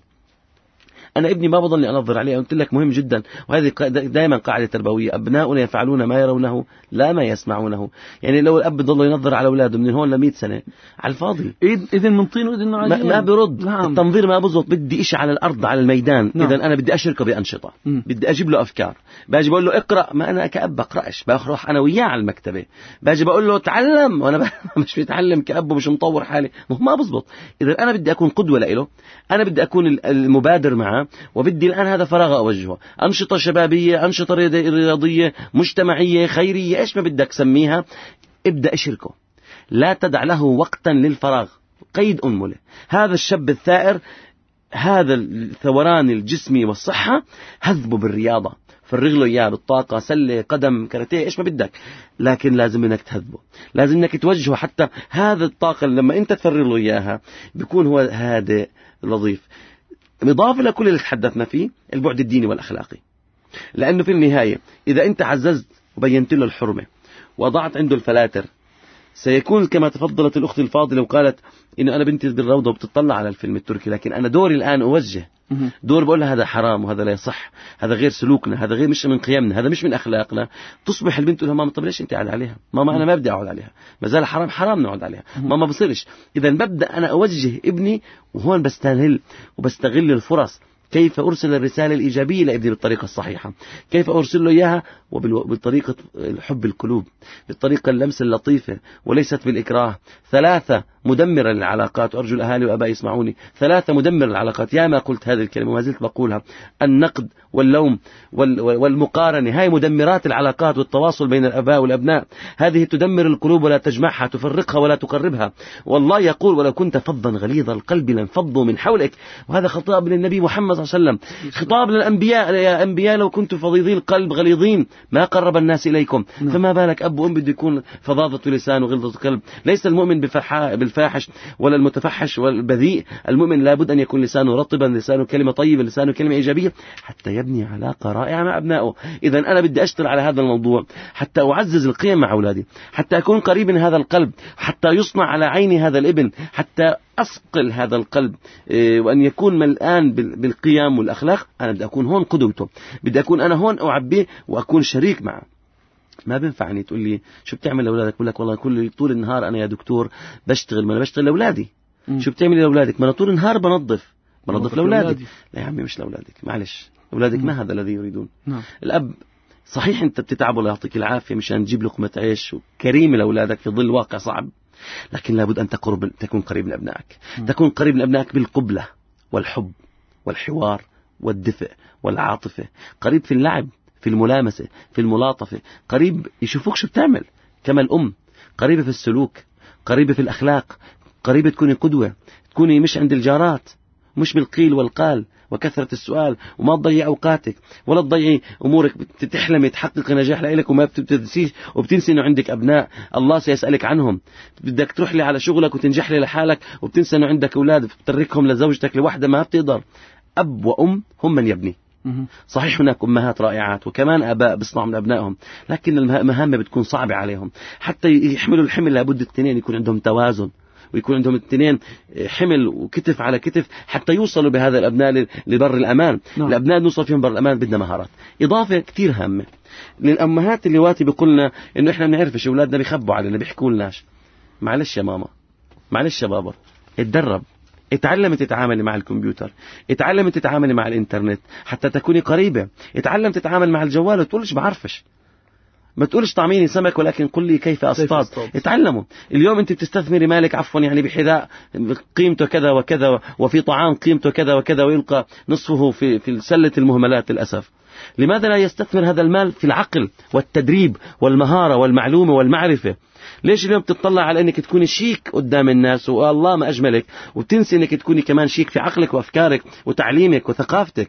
أنا ابني ما بضلني أنظر عليه، قلت لك مهم جدا، وهذه دائما قاعدة تربوية. أبناؤنا يفعلون ما يرونه لا ما يسمعونه. يعني لو الأب ضل ينظر على أولاده من هون ل100 سنة على الفاضي، إذن من طين وإذن عجين ما برد. التنظير ما بزبط. بدي إشي على الأرض على الميدان. إذا أنا بدي أشركه بأنشطة، بدي أجيب له أفكار. باجي بقول له اقرأ، ما أنا كأب بقرأش، بروح أنا وياه على المكتبة. باجي بقول له تعلم، وأنا مش بيتعلم كأب ومش مطور حالي، ما بزبط. إذا أنا بدي أكون قدوة له، أنا بدي أكون المبادر معه، وبدي الآن هذا فراغ أوجهه. أنشطة شبابية، أنشطة رياضية، مجتمعية، خيرية، إيش ما بدك سميها، ابدأ اشركه. لا تدع له وقتا للفراغ، قيد أنمله. هذا الشاب الثائر، هذا الثوران الجسمي والصحة، هذبه بالرياضة، فرغ له إياه بالطاقة، سلة، قدم، كاراتيه، إيش ما بدك، لكن لازم إنك تهذبه، لازم إنك توجهه. حتى هذا الطاقة لما أنت تفرغ له إياها بيكون هو هادئ لطيف. إضافة لكل اللي تحدثنا فيه، البعد الديني والأخلاقي. لأنه في النهاية إذا أنت عززت وبينت له الحرمة وضعت عنده الفلاتر، سيكون كما تفضلت الأخت الفاضلة وقالت إنه أنا بنتي بالروضة وبتطلع على الفيلم التركي، لكن أنا دوري الآن أوجه، دور بقول لها هذا حرام وهذا لا يصح، هذا غير سلوكنا، هذا غير مش من قيمنا، هذا مش من أخلاقنا. تصبح البنت لها ماما طب ليش أنت قاعد عليها؟ ماما أنا ما بدي أقعد عليها، ما زال حرام نقعد عليها. ماما بصيرش. إذا ببدأ أنا أوجه ابني، وهون بستهل وبستغل الفرص. كيف أرسل الرسالة الإيجابية لابني بالطريقة الصحيحة، كيف أرسل له إياها وبالطريقة الحب القلوب، بالطريقة اللمس اللطيفة وليست بالإكراه. 3 مدمرة للعلاقات، وأرجو الأهالي وأبائي يسمعوني، 3 مدمرة للعلاقات. يا ما قلت هذه الكلمة وما زلت بقولها، النقد واللوم والمقارنة، هاي مدمرات العلاقات والتواصل بين الأباء والأبناء. هذه تدمر القلوب ولا تجمعها، تفرقها ولا تقربها. والله يقول ولو كنت فظا غليظ القلب لانفضوا من حولك. وهذا خطاب للنبي محمد صلى الله عليه وسلم، خطاب للأنبياء، يا أنبياء لو كنتم فظيظي القلب غليظين ما قرب الناس إليكم. فما بالك أب وأم بده يكون فظاظة لسان وغلظة قلب. ليس المؤمن بالفحاء الفاحش ولا المتفحش والبذيء. المؤمن لابد أن يكون لسانه رطبا، لسانه كلمة طيبة، لسانه كلمة إيجابية حتى يبني علاقة رائعة مع أبنائه. إذا أنا بدي أشتغل على هذا الموضوع حتى أعزز القيم مع أولادي، حتى أكون قريب من هذا القلب، حتى يصنع على عين هذا الابن، حتى أصقل هذا القلب وأن يكون ملآن بالقيم والأخلاق. أنا بدي أكون هون قدوته، بدي أكون أنا هون أعبيه وأكون شريك معه. ما بينفعني تقول لي شو بتعمل لأولادك؟ بقول لك والله طول النهار أنا يا دكتور بشتغل، ما أنا بشتغل لأولادي. شو بتعمل لأولادك؟ ما أنا طول النهار بنظف لأولادي. لا يا عمي مش لأولادك، معلش أولادك ما هذا الذي يريدون. الأب صحيح أنت بتتعب الله يعطيك العافية مشان تجيب لقمة عيش وكريم لأولادك في ظل واقع صعب، لكن لابد أن تكون قريب من أبنائك. تكون قريب من أبنائك بالقبلة والحب والحوار والدفء والعاطفة، قريب في اللعب، في الملامسة، في الملاطفة، قريب يشوفوك شو بتعمل. كما الأم قريبة في السلوك، قريبة في الأخلاق، قريبة تكوني قدوة، تكوني مش عند الجارات، مش بالقيل والقال وكثرة السؤال، وما تضيع أوقاتك ولا تضيعي أمورك. بتحلمي تحقق نجاح لك وما بتنسيش وبتنسي إنه عندك أبناء الله سيسألك عنهم. بدك تروح لي على شغلك وتنجح لي لحالك وبتنسى إنه عندك أولاد، بتتركهم لزوجتك لوحدة ما بتقدر. أب وأم هم من يبني. صحيح هناك أمهات رائعات وكمان آباء بيصنعوا من أبنائهم، لكن المهمة بتكون صعبة عليهم. حتى يحملوا الحمل لابد الاثنين يكون عندهم توازن، ويكون عندهم الاثنين حمل وكتف على كتف حتى يوصلوا بهذا الأبناء لبر الأمان. الأبناء نوصل فيهم بر الأمان بدنا مهارات. إضافة كتير هامة للأمهات اللي واتي بيقولنا إنه إحنا بنعرفش أولادنا بيخبوا علينا بيحكوا لناش. معلش يا ماما، معلش يا بابا، اتدرب، اتعلمي تتعاملي مع الكمبيوتر، اتعلمي تتعاملي مع الانترنت حتى تكوني قريبة، اتعلم تتعامل مع الجوال وتقولش بعرفش، ما تقولش طعميني سمك ولكن قل لي كيف أصطاد. اتعلموا. اليوم انت بتستثمري مالك عفوا يعني بحذاء قيمته كذا وكذا وفي طعام قيمته كذا وكذا ويلقى نصفه في سلة المهملات للأسف. لماذا لا يستثمر هذا المال في العقل والتدريب والمهارة والمعلومة والمعرفة؟ ليش اليوم تطلع على انك تكوني شيك قدام الناس والله ما اجملك وتنسي انك تكوني كمان شيك في عقلك وافكارك وتعليمك وثقافتك؟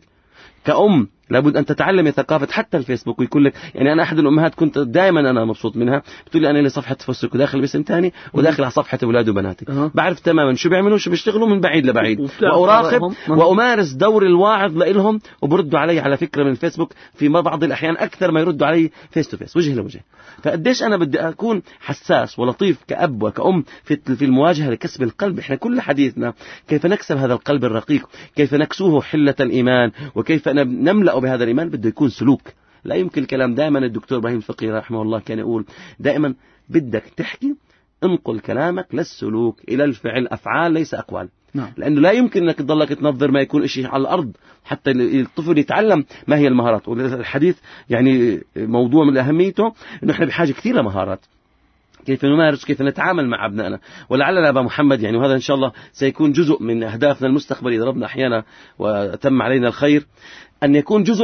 كأم لابد أن تتعلمي ثقافة حتى الفيسبوك. ويقول لك يعني أنا أحد الأمهات كنت دائما أنا مبسوط منها بتقول لي أنا لي صفحة فيسبوك وداخل باسم تاني وداخل على صفحة أولاد وبناتي. بعرف تماما شو بيعملوا شو بيشتغلوا من بعيد لبعيد، وأراقب وأمارس دور الواعظ لهم وبردوا علي على فكرة من الفيسبوك في بعض الأحيان أكثر ما يردوا علي فيس تو فيس وجه لوجه. فقديش أنا بدي أكون حساس ولطيف كأب وكأم في المواجهة لكسب القلب. إحنا كل حديثنا كيف نكسب هذا القلب الرقيق، كيف نكسوه حلة الإيمان، وكيف نملأ بهذا الإيمان. بده يكون سلوك. لا يمكن الكلام. دائما الدكتور إبراهيم الفقي رحمه الله كان يقول دائما بدك تحكي انقل كلامك للسلوك إلى الفعل، أفعال ليس أقوال. لأنه لا يمكن أنك تضلك تنظر ما يكون إشي على الأرض حتى الطفل يتعلم ما هي المهارات. والحديث يعني موضوع من أهميته أنه إحنا بحاجة كثير لمهارات، كيف نمارس، كيف نتعامل مع أبنائنا. ولعلنا أبا محمد يعني وهذا إن شاء الله سيكون جزء من أهدافنا المستقبل إذا ربنا أحيانا وتم علينا الخير، أن يكون جزء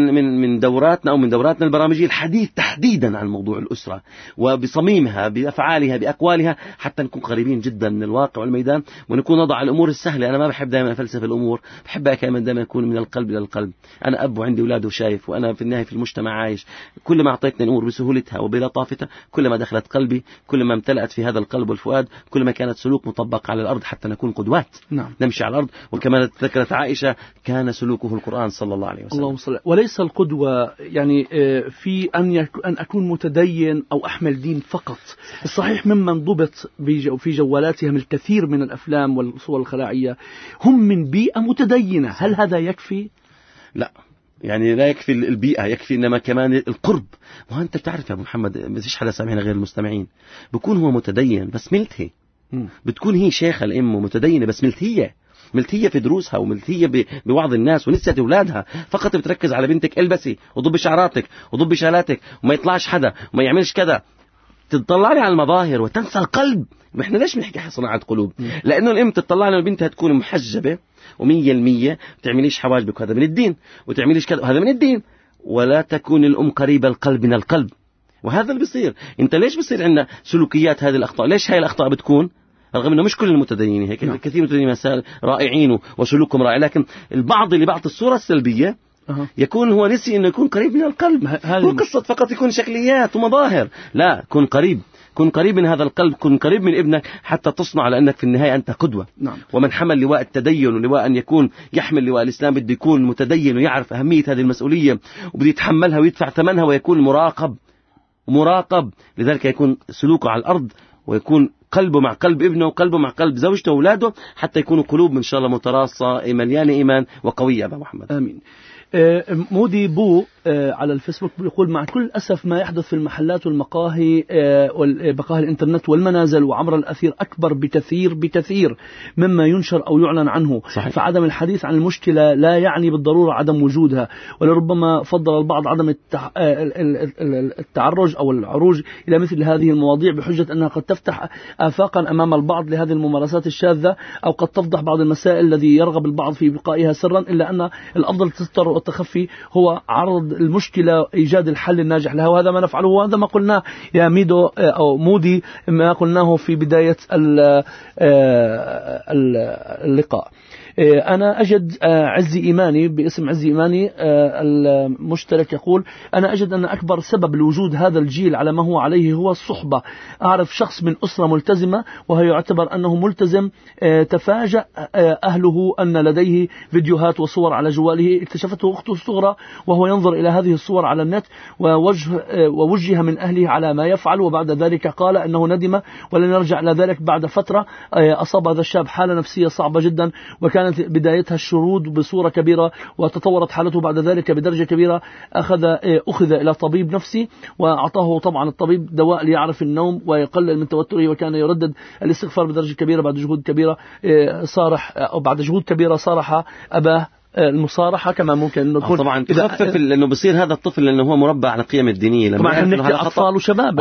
من دوراتنا أو من دوراتنا البرامجية الحديث تحديدا عن موضوع الأسرة وبصميمها بأفعالها بأقوالها حتى نكون قريبين جدا من الواقع والميدان ونكون نضع الأمور السهلة. أنا ما بحب دائما أفلسف الأمور، بحبها كمان دائما يكون من القلب إلى القلب. أنا أب وعندي أولاد وشايف، وأنا في النهاية في المجتمع عايش. كل ما أعطيتني الأمور بسهولتها وبلطافتها كل ما دخلت قلبي، كل ما امتلأت في هذا القلب والفؤاد، كل ما كانت سلوك مطبق على الأرض حتى نكون قدوات. نمشي على الأرض. وكما ذكرت عائشة كان سلوكه القرآن صلى الله عليه وسلم. اللهم صل. وليس القدوة يعني في أن أكون متدين أو أحمل دين فقط. الصحيح ممن ضبط في جوالاتهم الكثير من الأفلام والصور الخلاعية هم من بيئة متدينة. هل هذا يكفي؟ لا، يعني لا يكفي البيئة، يكفي إنما كمان القرب. ما أنت بتعرف يا أبو محمد ما فيش حدا سامعنا غير المستمعين، بكون هو متدين بس ملتهي، بتكون هي شيخة الأم ومتدينة بس ملتهية في دروسها وملتهية بوعظ الناس ونسيت أولادها، فقط بتركز على بنتك البسي وضبي شعراتك وضبي شالاتك وما يطلعش حدا وما يعملش كذا. تطلع لي على المظاهر وتنسى القلب. احنا ليش بنحكي صناعة قلوب؟ لأنه الأم تطلع لنا بنتها تكون محجبة 100% بتعمليش حواجبك وهذا من الدين، وتعمليش كذا وهذا من الدين، ولا تكون الأم قريبة القلب من القلب. وهذا اللي بيصير. انت ليش بيصير عندنا سلوكيات هذه الأخطاء؟ ليش هاي الأخطاء بتكون؟ رغم أنه مش كل المتدينين هيك، كثير متدينين رائعين وسلوكهم رائع، لكن البعض اللي بعض الصورة السلبية يكون هو نسي أنه يكون قريب من القلب. مو قصة فقط يكون شكليات ومظاهر، لا، كن قريب كن قريب من هذا القلب، كن قريب من ابنك حتى تصنع على أنك في النهاية أنت قدوة. نعم. ومن حمل لواء التدين ولواء أن يكون يحمل لواء الإسلام بده يكون متدين ويعرف أهمية هذه المسؤولية وبده يتحملها ويدفع ثمنها ويكون مراقب. لذلك يكون سلوكه على الأرض ويكون قلبه مع قلب ابنه وقلبه مع قلب زوجته وأولاده حتى يكونوا قلوب إن شاء الله متراصة مليانة إيمان وقوية. أبا محمد آمين. مودي بو على الفيسبوك بيقول: مع كل أسف ما يحدث في المحلات والمقاهي والمقاهي الإنترنت والمنازل وعبر الأثير أكبر بكثير مما ينشر أو يعلن عنه. صحيح. فعدم الحديث عن المشكلة لا يعني بالضرورة عدم وجودها، ولربما فضل البعض عدم التعرج أو العروج إلى مثل هذه المواضيع بحجة أنها قد تفتح آفاقا أمام البعض لهذه الممارسات الشاذة، أو قد تفضح بعض المسائل الذي يرغب البعض في بقائها سرا، إلا أن الأفضل التستر والتخفي هو عرض المشكلة إيجاد الحل الناجح لها. وهذا ما نفعله، وهذا ما قلناه يا ميدو أو مودي، ما قلناه في بداية اللقاء. أنا أجد عزي إيماني باسم عزي إيماني المشترك يقول: أنا أجد أن أكبر سبب لوجود هذا الجيل على ما هو عليه هو الصحبة. أعرف شخص من أسرة ملتزمة وهو يعتبر أنه ملتزم، تفاجأ أهله أن لديه فيديوهات وصور على جواله اكتشفته أخته الصغرى وهو ينظر إلى هذه الصور على النت، ووجه من أهله على ما يفعل، وبعد ذلك قال أنه ندم ولن يرجع إلى ذلك. بعد فترة أصاب هذا الشاب حالة نفسية صعبة جدا، وكانت بدايتها الشرود بصورة كبيرة، وتطورت حالته بعد ذلك بدرجة كبيرة. أخذ إلى طبيب نفسي وأعطاه طبعا الطبيب دواء ليعرف النوم ويقلل من توتره، وكان يردد الاستغفار بدرجة كبيرة. بعد جهود كبيرة صارح أباه المصارحة كما ممكن انه تكون طبعا تخفف لانه بصير هذا الطفل لانه هو مربع على القيم الدينيه. لما احنا نحكي اطفال وشباب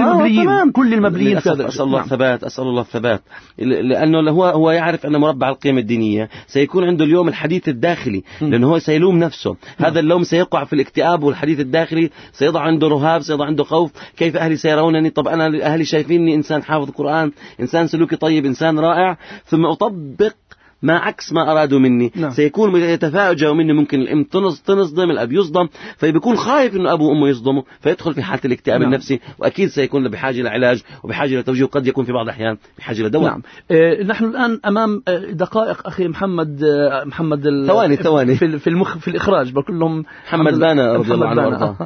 كل المبليين في هذا. اسال الله الثبات لانه هو يعرف ان مربع القيم الدينيه سيكون عنده اليوم الحديث الداخلي، لانه هو سيلوم نفسه. هذا اللوم سيقع في الاكتئاب، والحديث الداخلي سيضع عنده رهاب، سيضع عنده خوف. كيف اهلي سيرونني؟ طب انا اهلي شايفيني انسان حافظ قرآن، انسان سلوكي طيب، انسان رائع، ثم اطبق ما عكس ما أرادوا مني. نعم. سيكون يتفاجأوا مني، ممكن الأم تنصدم، الأب يصدم، فبيكون خايف إنه أبوه وأمه يصدموا، فيدخل في حالة الاكتئاب. نعم. النفسي، وأكيد سيكون بحاجة لعلاج وبحاجة لتوجيه، وقد يكون في بعض الأحيان بحاجة لدواء. نعم. نحن الآن أمام دقائق أخي محمد ثواني في الإخراج بقول لهم محمد بانا رضي الله عنه وارضاه.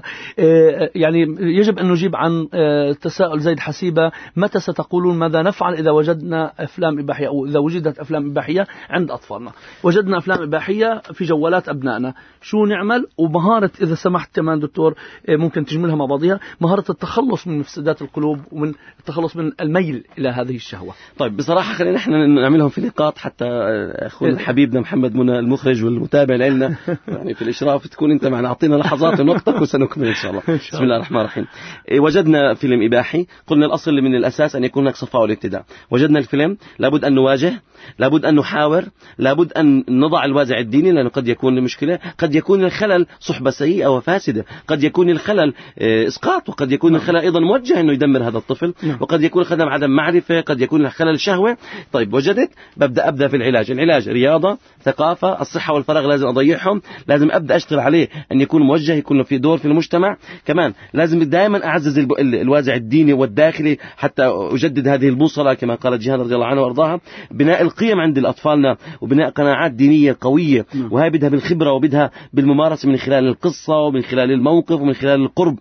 يعني يجب أن نجيب عن تساؤل زيد حسيبة: متى ستقولون ماذا نفعل إذا وجدنا أفلام إباحية، أو إذا وجدت أفلام إباحية عند أطفالنا؟ وجدنا أفلام إباحية في جوالات أبنائنا، شو نعمل؟ ومهارة إذا سمحت كمان دكتور ممكن تجملها مع بعضها، مهارة التخلص من مفسدات القلوب ومن التخلص من الميل إلى هذه الشهوة. طيب بصراحة خلينا نحن نعملهم في نقاط حتى أخونا حبيبنا محمد منى المخرج والمتابع لنا يعني في الإشراف تكون أنت معنا، أعطينا لحظات ونقطك وسنكمل إن شاء الله. بسم الله الرحمن الرحيم. وجدنا فيلم إباحي، قلنا الأصل من الأساس أن يكون هناك صفاء والابتداء. وجدنا الفيلم، لابد أن نواجه، لابد أن نحاور، لابد أن نضع الوازع الديني، لأنه قد يكون المشكلة، قد يكون الخلل صحبة سيئة وفاسدة، قد يكون الخلل إسقاط، وقد يكون الخلل أيضا موجه أنه يدمر هذا الطفل، وقد يكون الخلل عدم معرفة، قد يكون الخلل شهوة. طيب وجدت، أبدأ في العلاج رياضة، ثقافة، الصحة والفراغ لازم أضيعهم، لازم أبدأ أشتغل عليه أن يكون موجه، يكون في دور في المجتمع. كمان لازم دائما أعزز الوازع الديني والداخلي حتى أجدد هذه البوصلة كما قالت جيهان رضي الله عنها وارضاها، بناء القيم عند أطفالنا وبناء قناعات دينية قوية. وهي بدها بالخبرة وبدها بالممارسة من خلال القصة ومن خلال الموقف ومن خلال القرب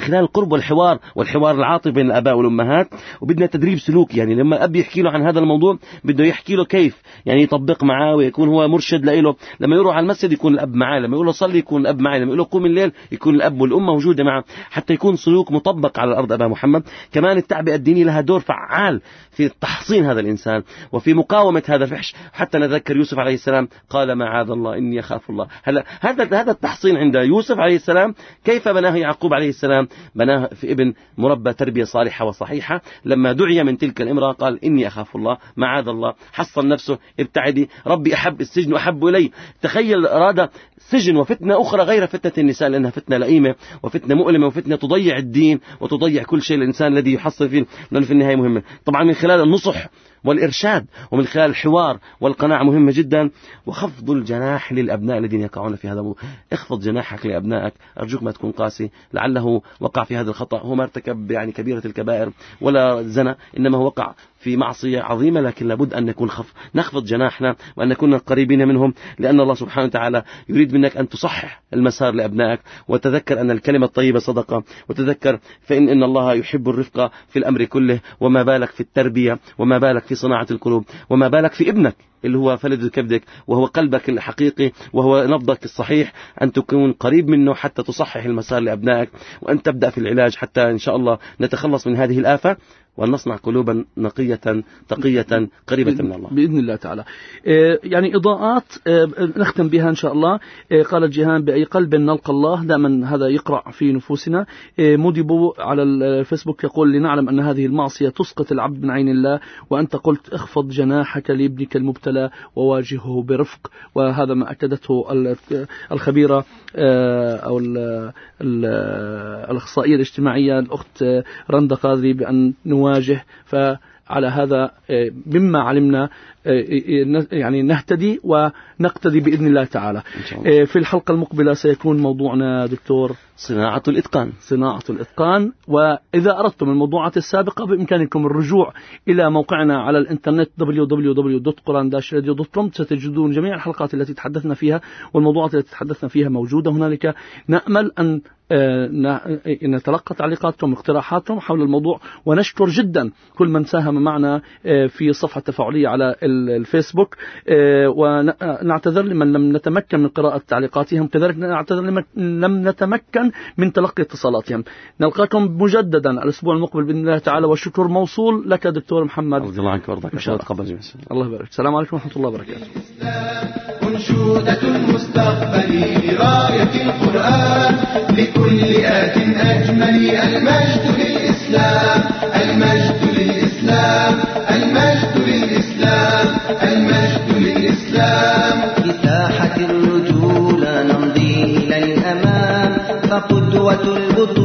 والحوار العاطفي بين الآباء والأمهات. وبدنا تدريب سلوك، يعني لما الأب يحكي له عن هذا الموضوع بده يحكي له كيف يعني يطبق معاه ويكون هو مرشد له. لما يروح على المسجد يكون الأب معاه، لما يقول له صلي يكون الأب معاه، لما يقول له قوم الليل يكون الأب والأم موجودة معه، حتى يكون سلوك مطبق على الأرض. أبا محمد كمان التعبئة الدينية لها دور فعال في تحصين هذا الإنسان وفي مقاومة هذا الفحش. حتى نذكر يوسف عليه السلام قال معاذ الله إني أخاف الله. هذا التحصين عند يوسف عليه السلام كيف بناه يعقوب عليه السلام؟ بناه في ابن مربى تربية صالحة وصحيحة. لما دعي من تلك الامرأة قال إني أخاف الله، معاذ الله، حصن نفسه، ابتعدي، ربي السجن أحب إلي. تخيل أراد سجن وفتنة أخرى غير فتنة النساء، لأنها فتنة لئيمة وفتنة مؤلمة وفتنة تضيع الدين وتضيع كل شيء الإنسان الذي يحصل فيه، لأنه في النهاية مهمة. طبعا من خلال النصح والإرشاد ومن خلال الحوار والقناعة مهمة جدا. وخفض الجناح للأبناء الذين يقعون في هذا الموضوع. اخفض جناحك لأبنائك، أرجوك ما تكون قاسي، لعله وقع في هذا الخطأ، هو ما ارتكب يعني كبيرة الكبائر ولا زنا، إنما هو وقع في معصية عظيمة، لكن لابد أن نخفض جناحنا وأن نكون قريبين منهم، لأن الله سبحانه وتعالى يريد منك أن تصحح المسار لأبنائك. وتذكر أن الكلمة الطيبة صدقة، وتذكر فإن الله يحب الرفق في الأمر كله، وما بالك في التربية، وما بالك في صناعة القلوب، وما بالك في ابنك اللي هو فلذ كبدك وهو قلبك الحقيقي وهو نبضك الصحيح، أن تكون قريب منه حتى تصحح المسار لأبنائك، وأن تبدأ في العلاج حتى إن شاء الله نتخلص من هذه الآفة وأن نصنع قلوبا نقية تقية قريبة من الله بإذن الله تعالى. يعني إضاءات نختم بها إن شاء الله. قالت جيهان: بأي قلب نلقى الله. دائما هذا يقرأ في نفوسنا. موديبو على الفيسبوك يقول: لنعلم أن هذه المعصية تسقط العبد من عين الله، وأنت قلت اخفض جناحك لابنك المبتلى وواجهه برفق. وهذا ما أكدته الخبيرة أو الأخصائية الاجتماعية الأخت رندا قاضي بأن نواجه. فعلى هذا مما علمنا يعني نهتدي ونقتدي بإذن الله تعالى. في الحلقة المقبلة سيكون موضوعنا دكتور صناعة الإتقان. صناعة الإتقان. وإذا أردتم الموضوعات السابقة بإمكانكم الرجوع إلى موقعنا على الإنترنت www.quran-radio.com. ستجدون جميع الحلقات التي تحدثنا فيها والموضوعات التي تحدثنا فيها موجودة هنالك. نأمل أن نتلقى تعليقاتكم واقتراحاتكم حول الموضوع، ونشكر جدا كل من ساهم معنا في الصفحة التفاعلية على الفيسبوك، ونعتذر لمن لم نتمكن من قراءة تعليقاتهم، كذلك نعتذر لمن لم نتمكن من تلقي اتصالاتهم. نلقاكم مجددا الأسبوع المقبل بإذن الله تعالى، والشكر موصول لك دكتور محمد. رضي الله عنك وارضاك. الله يبارك. السلام عليكم ورحمة الله وبركاته. أنشودة المستقبل لراية القرآن لكل آت أجمل. المجد للإسلام، المجد للإسلام، المجد للإسلام، المجد للإسلام. بساحة الرجولة نمضي إلى الأمام، فقدوة البطولة